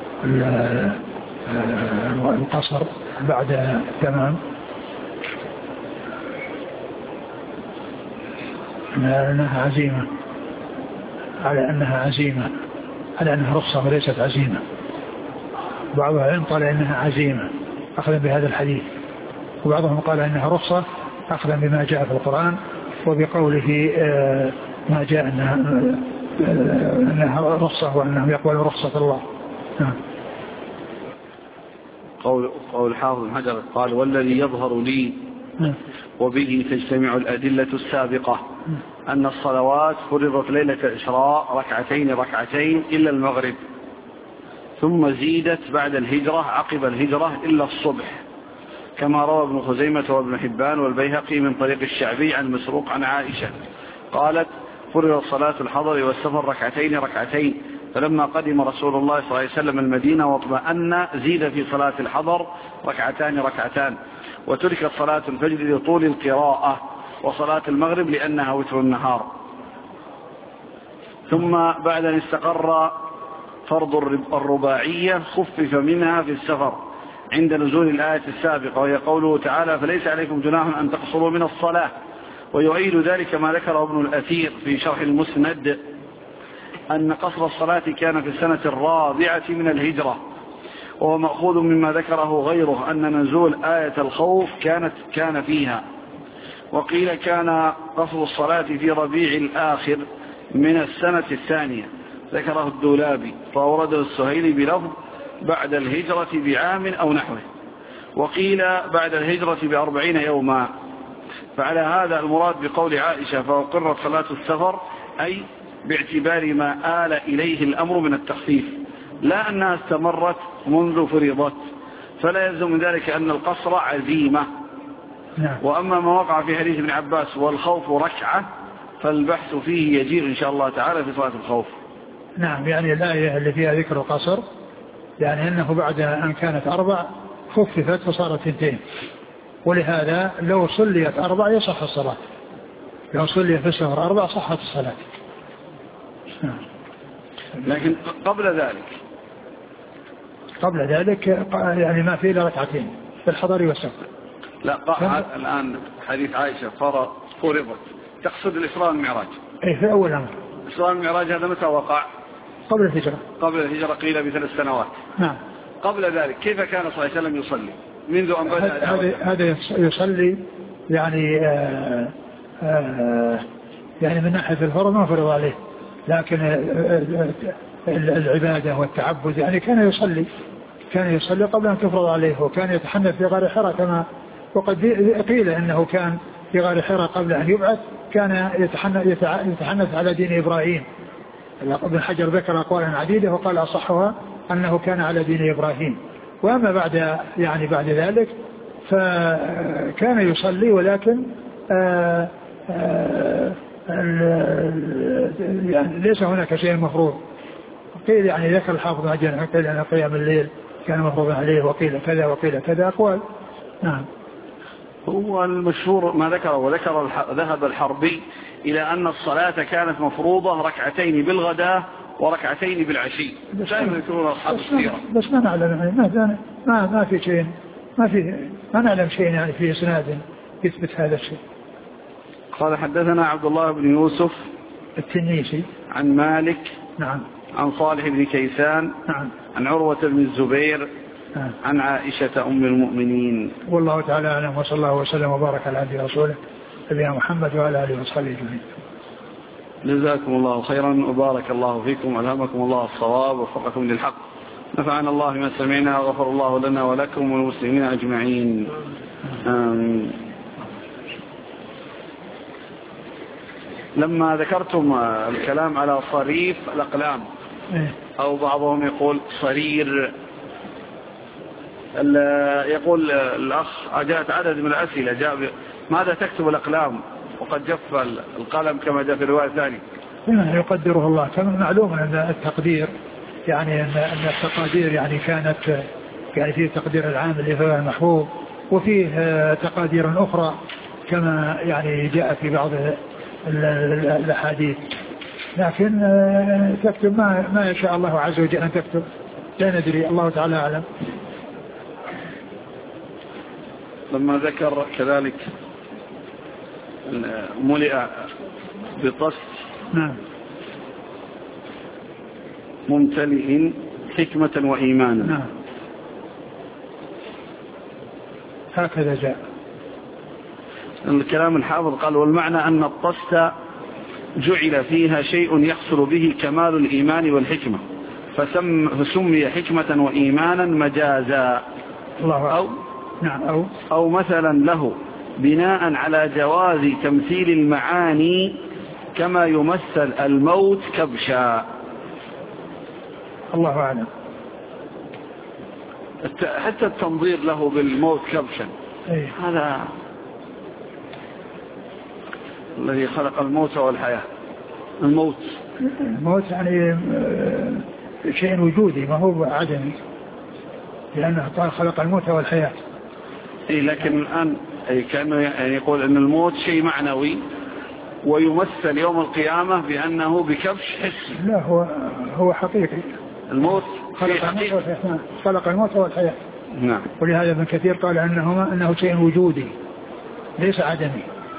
القصر بعد التمام، أنها عزيمة، على أنها عزيمة، على أنها رخصة وليست عزيمة. بعضهم العلم قال إنها عزيمة أخذا بهذا الحديث، وبعضهم قال إنها رخصة أخذا بما جاء في القرآن وبقوله ما جاء أنها, أنها رخصة وأنه يقبل رخصة الله. قول قول الحافظ بن حجر قال والذي يظهر لي وبه تجتمع الأدلة السابقة أن الصلوات فرضت ليلة الإسراء ركعتين ركعتين إلا المغرب، ثم زيدت بعد الهجرة عقب الهجرة إلا الصبح، كما روى ابن خزيمة وابن حبان والبيهقي من طريق الشعبي عن مسروق عن عائشة قالت فرضت صلاة الحضر والسفر ركعتين ركعتين، فلما قدم رسول الله صلى الله عليه وسلم المدينة واطمأن زيد في صلاة الحضر ركعتان ركعتان، وتركت صلاة الفجر لطول القراءة، وصلاة المغرب لأنها وتر النهار. ثم بعد أن استقر فرض الرباعية خفف منها في السفر عند نزول الآية السابقة، وهي قوله تعالى فليس عليكم جناح أن تقصروا من الصلاة. ويؤيد ذلك ما ذكره ابن الأثير في شرح المسند أن قصر الصلاة كان في السنة الرابعة من الهجرة، وهو مأخوذ مما ذكره غيره أن نزول آية الخوف كانت كان فيها. وقيل كان قصر الصلاة في ربيع الآخر من السنة الثانية، ذكره الدولابي فأورده السهيلي بلفظ بعد الهجرة بعام أو نحوه، وقيل بعد الهجرة بأربعين يوما. فعلى هذا المراد بقول عائشة فأقرت صلاة السفر أي باعتبار ما آل إليه الأمر من التخفيف، لا أنها استمرت منذ فريضت، فلا يلزم من ذلك أن القصر عزيمة. نعم. وأما ما وقع في حديث ابن عباس والخوف ركعة فالبحث فيه يجيء إن شاء الله تعالى في صلاة الخوف. نعم، يعني الآية اللي فيها ذكر القصر يعني أنه بعد أن كانت أربع خففت فصارت اثنتين، ولهذا لو صليت أربع يصح الصلاة، لو صليت في السفر أربع صحت الصلاة. نعم. لكن قبل ذلك قبل ذلك يعني ما في إلا ركعتين في الحضر والسفر. لا الآن حديث عائشة فرضت تقصد الإسراء والمعراج. أي في أول أمر. الإسراء والمعراج هذا متى وقع؟ قبل الهجرة. قبل الهجرة قيل بثلاث سنوات. نعم. قبل ذلك كيف كان صلى الله عليه وسلم يصلي منذ أن بدأ؟ هذا هذا يصلي يعني آآ آآ يعني من ناحية الفرض ما فرض عليه، لكن العبادة والتعبد يعني كان يصلي كان يصلي قبل أن تفرض عليه، وكان يتحنث في غار حراء كما وقد قيل إنه كان في غار حراء قبل أن يبعث كان يتحنث على دين إبراهيم. ابن حجر ذكر أقوالا عديدة وقال أصحها أنه كان على دين إبراهيم. وأما بعد يعني بعد ذلك فكان يصلي ولكن آآ آآ يعني ليس هناك شيء مفروض. قيل يعني ذكر الحافظ عجل قيل أن قيام الليل كان مفروضا عليه، وقيل كذا وقيل كذا أقوال. نعم. هو المشهور ما ذكره، وذكر ذهب الحربي إلى أن الصلاة كانت مفروضة ركعتين بالغداء وركعتين بالعشي، دائما يذكرون أصحاب السيرة. بس ما نعلم يعني ما ما ما في شيء ما في ما نعلم شيء يعني في إسناد يثبت هذا الشيء. قال حدثنا عبد الله بن يوسف التنيسي عن مالك نعم عن صالح بن كيسان نعم عن عروة بن الزبير نعم عن عائشة أم المؤمنين. والله تعالى أعلم، وصلى الله وسلم وبارك على عبده ورسوله نبينا محمد وعلى آله وصحبه أجمعين. جزاكم الله خيرا وبارك الله فيكم وألهمكم الله الصواب ووفقكم للحق، نفعنا الله بما سمعنا وغفر الله لنا ولكم والمسلمين أجمعين. آمين. لما ذكرتم الكلام على صريف الأقلام أو بعضهم يقول صرير، يقول الأخ جاءت عدد من الأسئلة جاء ماذا تكتب الأقلام وقد جف القلم كما جاء في الرواية الثانية؟ يقدره الله. كما معلوم أن التقدير يعني أن التقادير يعني كانت يعني فيه تقدير العام اللي هو المحفوظ، وفيه تقادير أخرى كما يعني جاء في بعض الأحاديث، لكن تكتب ما ما يشاء الله عز وجل أن تكتب، لا ندري، الله تعالى أعلم. لما ذكر كذلك ملئ بطست نعم ممتلئ حكمة وإيمانا، نعم هكذا جاء الكلام. الحافظ قال والمعنى أن الطست جعل فيها شيء يحصل به كمال الإيمان والحكمة فسم فسمي حكمة وإيمانا مجازا، الله أو نعم أو أو مثلا له بناء على جواز تمثيل المعاني كما يمثل الموت كبشا. الله أعلم. حتى التنظير له بالموت كبشا أيه. هذا الذي خلق الموت والحياة. الموت الموت يعني شيء وجودي ما هو عدمي، لأنه قال خلق الموت والحياة. إيه لكن الآن أي كأنه يعني يقول أن الموت شيء معنوي ويمثل يوم القيامة بأنه بكبش حسي. لا هو هو حقيقي. الموت خلق الموت والحياة. خلق الموت والحياة. نعم. ولهذا ابن كثير قال أنهما أنه شيء وجودي ليس عدمي.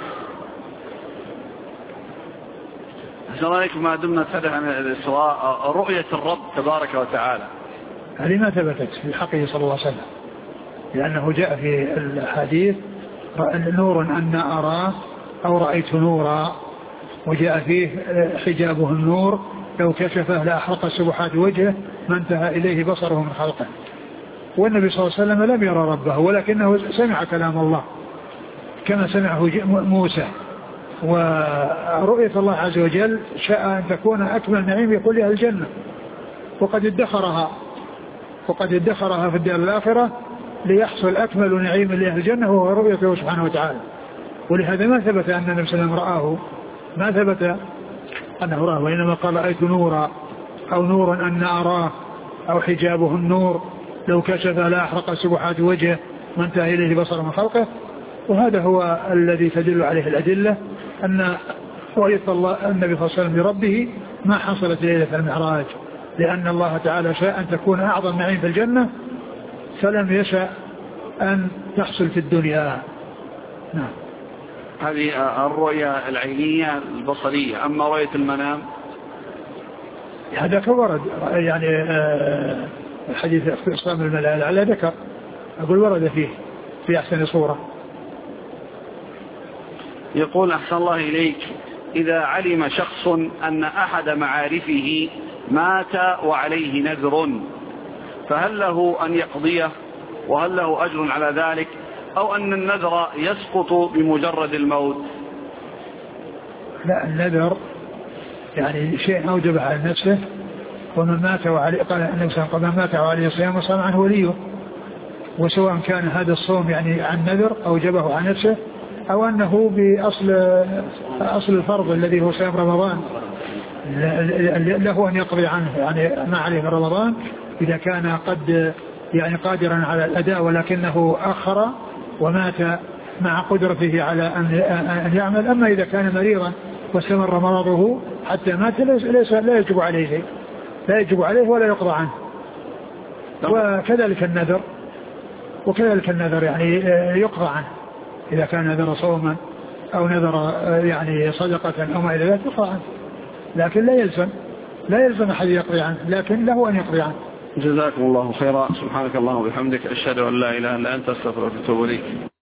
أسألك ما دمنا نتحدث عن الإسراء رؤية الرب تبارك وتعالى، هذه ما ثبتت في حقه صلى الله عليه وسلم، لأنه جاء في الحديث نور أن أراه أو رأيت نورا، وجاء فيه حجابه النور لو كشفه لأحرق سبحات وجهه ما انتهى إليه بصره من خلقه. والنبي صلى الله عليه وسلم لم يرى ربه ولكنه سمع كلام الله كما سمعه موسى. ورؤية الله عز وجل شاء أن تكون أكمل نعيم يقول لها الجنة، وقد ادخرها وقد ادخرها في الدار الآخرة ليحصل أكمل نعيم لأهل الجنة وهو رؤيته سبحانه وتعالى. ولهذا ما ثبت أن النبي صلى الله عليه وسلم رآه، ما ثبت أنه رآه، وإنما قال رأيت نورا أو نورا أن أراه أو حجابه النور لو كشف لا أحرق سبحات وجهه ما انتهى إليه بصر من خلقه. وهذا هو الذي تدل عليه الأدلة أن رؤية الله النبي صلى الله عليه وسلم لربه ما حصلت ليلة المعراج، لأن الله تعالى شاء أن تكون أعظم نعيم في الجنة فلم يشأ أن تحصل في الدنيا. نعم. هذه الرؤية العينية البصرية. أما رؤية المنام هذا كورد يعني الحديث إصرام الملائكة على ذكر أقول ورد فيه في أحسن صورة. يقول أحسن الله إليك إذا علم شخص أن أحد معارفه مات وعليه نذر فهل له أن يقضيه وهل له أجر على ذلك أو أن النذر يسقط بمجرد الموت؟ لا، النذر يعني شيء أوجب على نفسه، ومن مات وعليه قال النبي صلى الله عليه وسلم من مات وعليه صيام وصام عنه وليه، وسواء كان هذا الصوم يعني عن نذر أوجبه عن نفسه أو أنه بأصل أصل الفرض الذي هو صيام رمضان له أن يقضي عنه يعني ما عليه من رمضان إذا كان قد يعني قادرا على الأداء ولكنه أخر ومات مع قدرته على أن يعمل. أما إذا كان مريضا واستمر مرضه حتى مات ليس لا يجب عليه شيء، لا يجب عليه ولا يقضى عنه. وكذلك النذر وكذلك النذر يعني يقضى عنه إذا كان نذر صوما أو نذر يعني صدقة أو ما إلى ذلك يقضى عنه، لكن لا يلزم لا يلزم أحد يقضي عنه، لكن له أن يقضي عنه. جزاكم الله خيرا. سبحانك اللهم وبحمدك أشهد أن لا إله إلا أنت أستغفرك وأتوب إليك.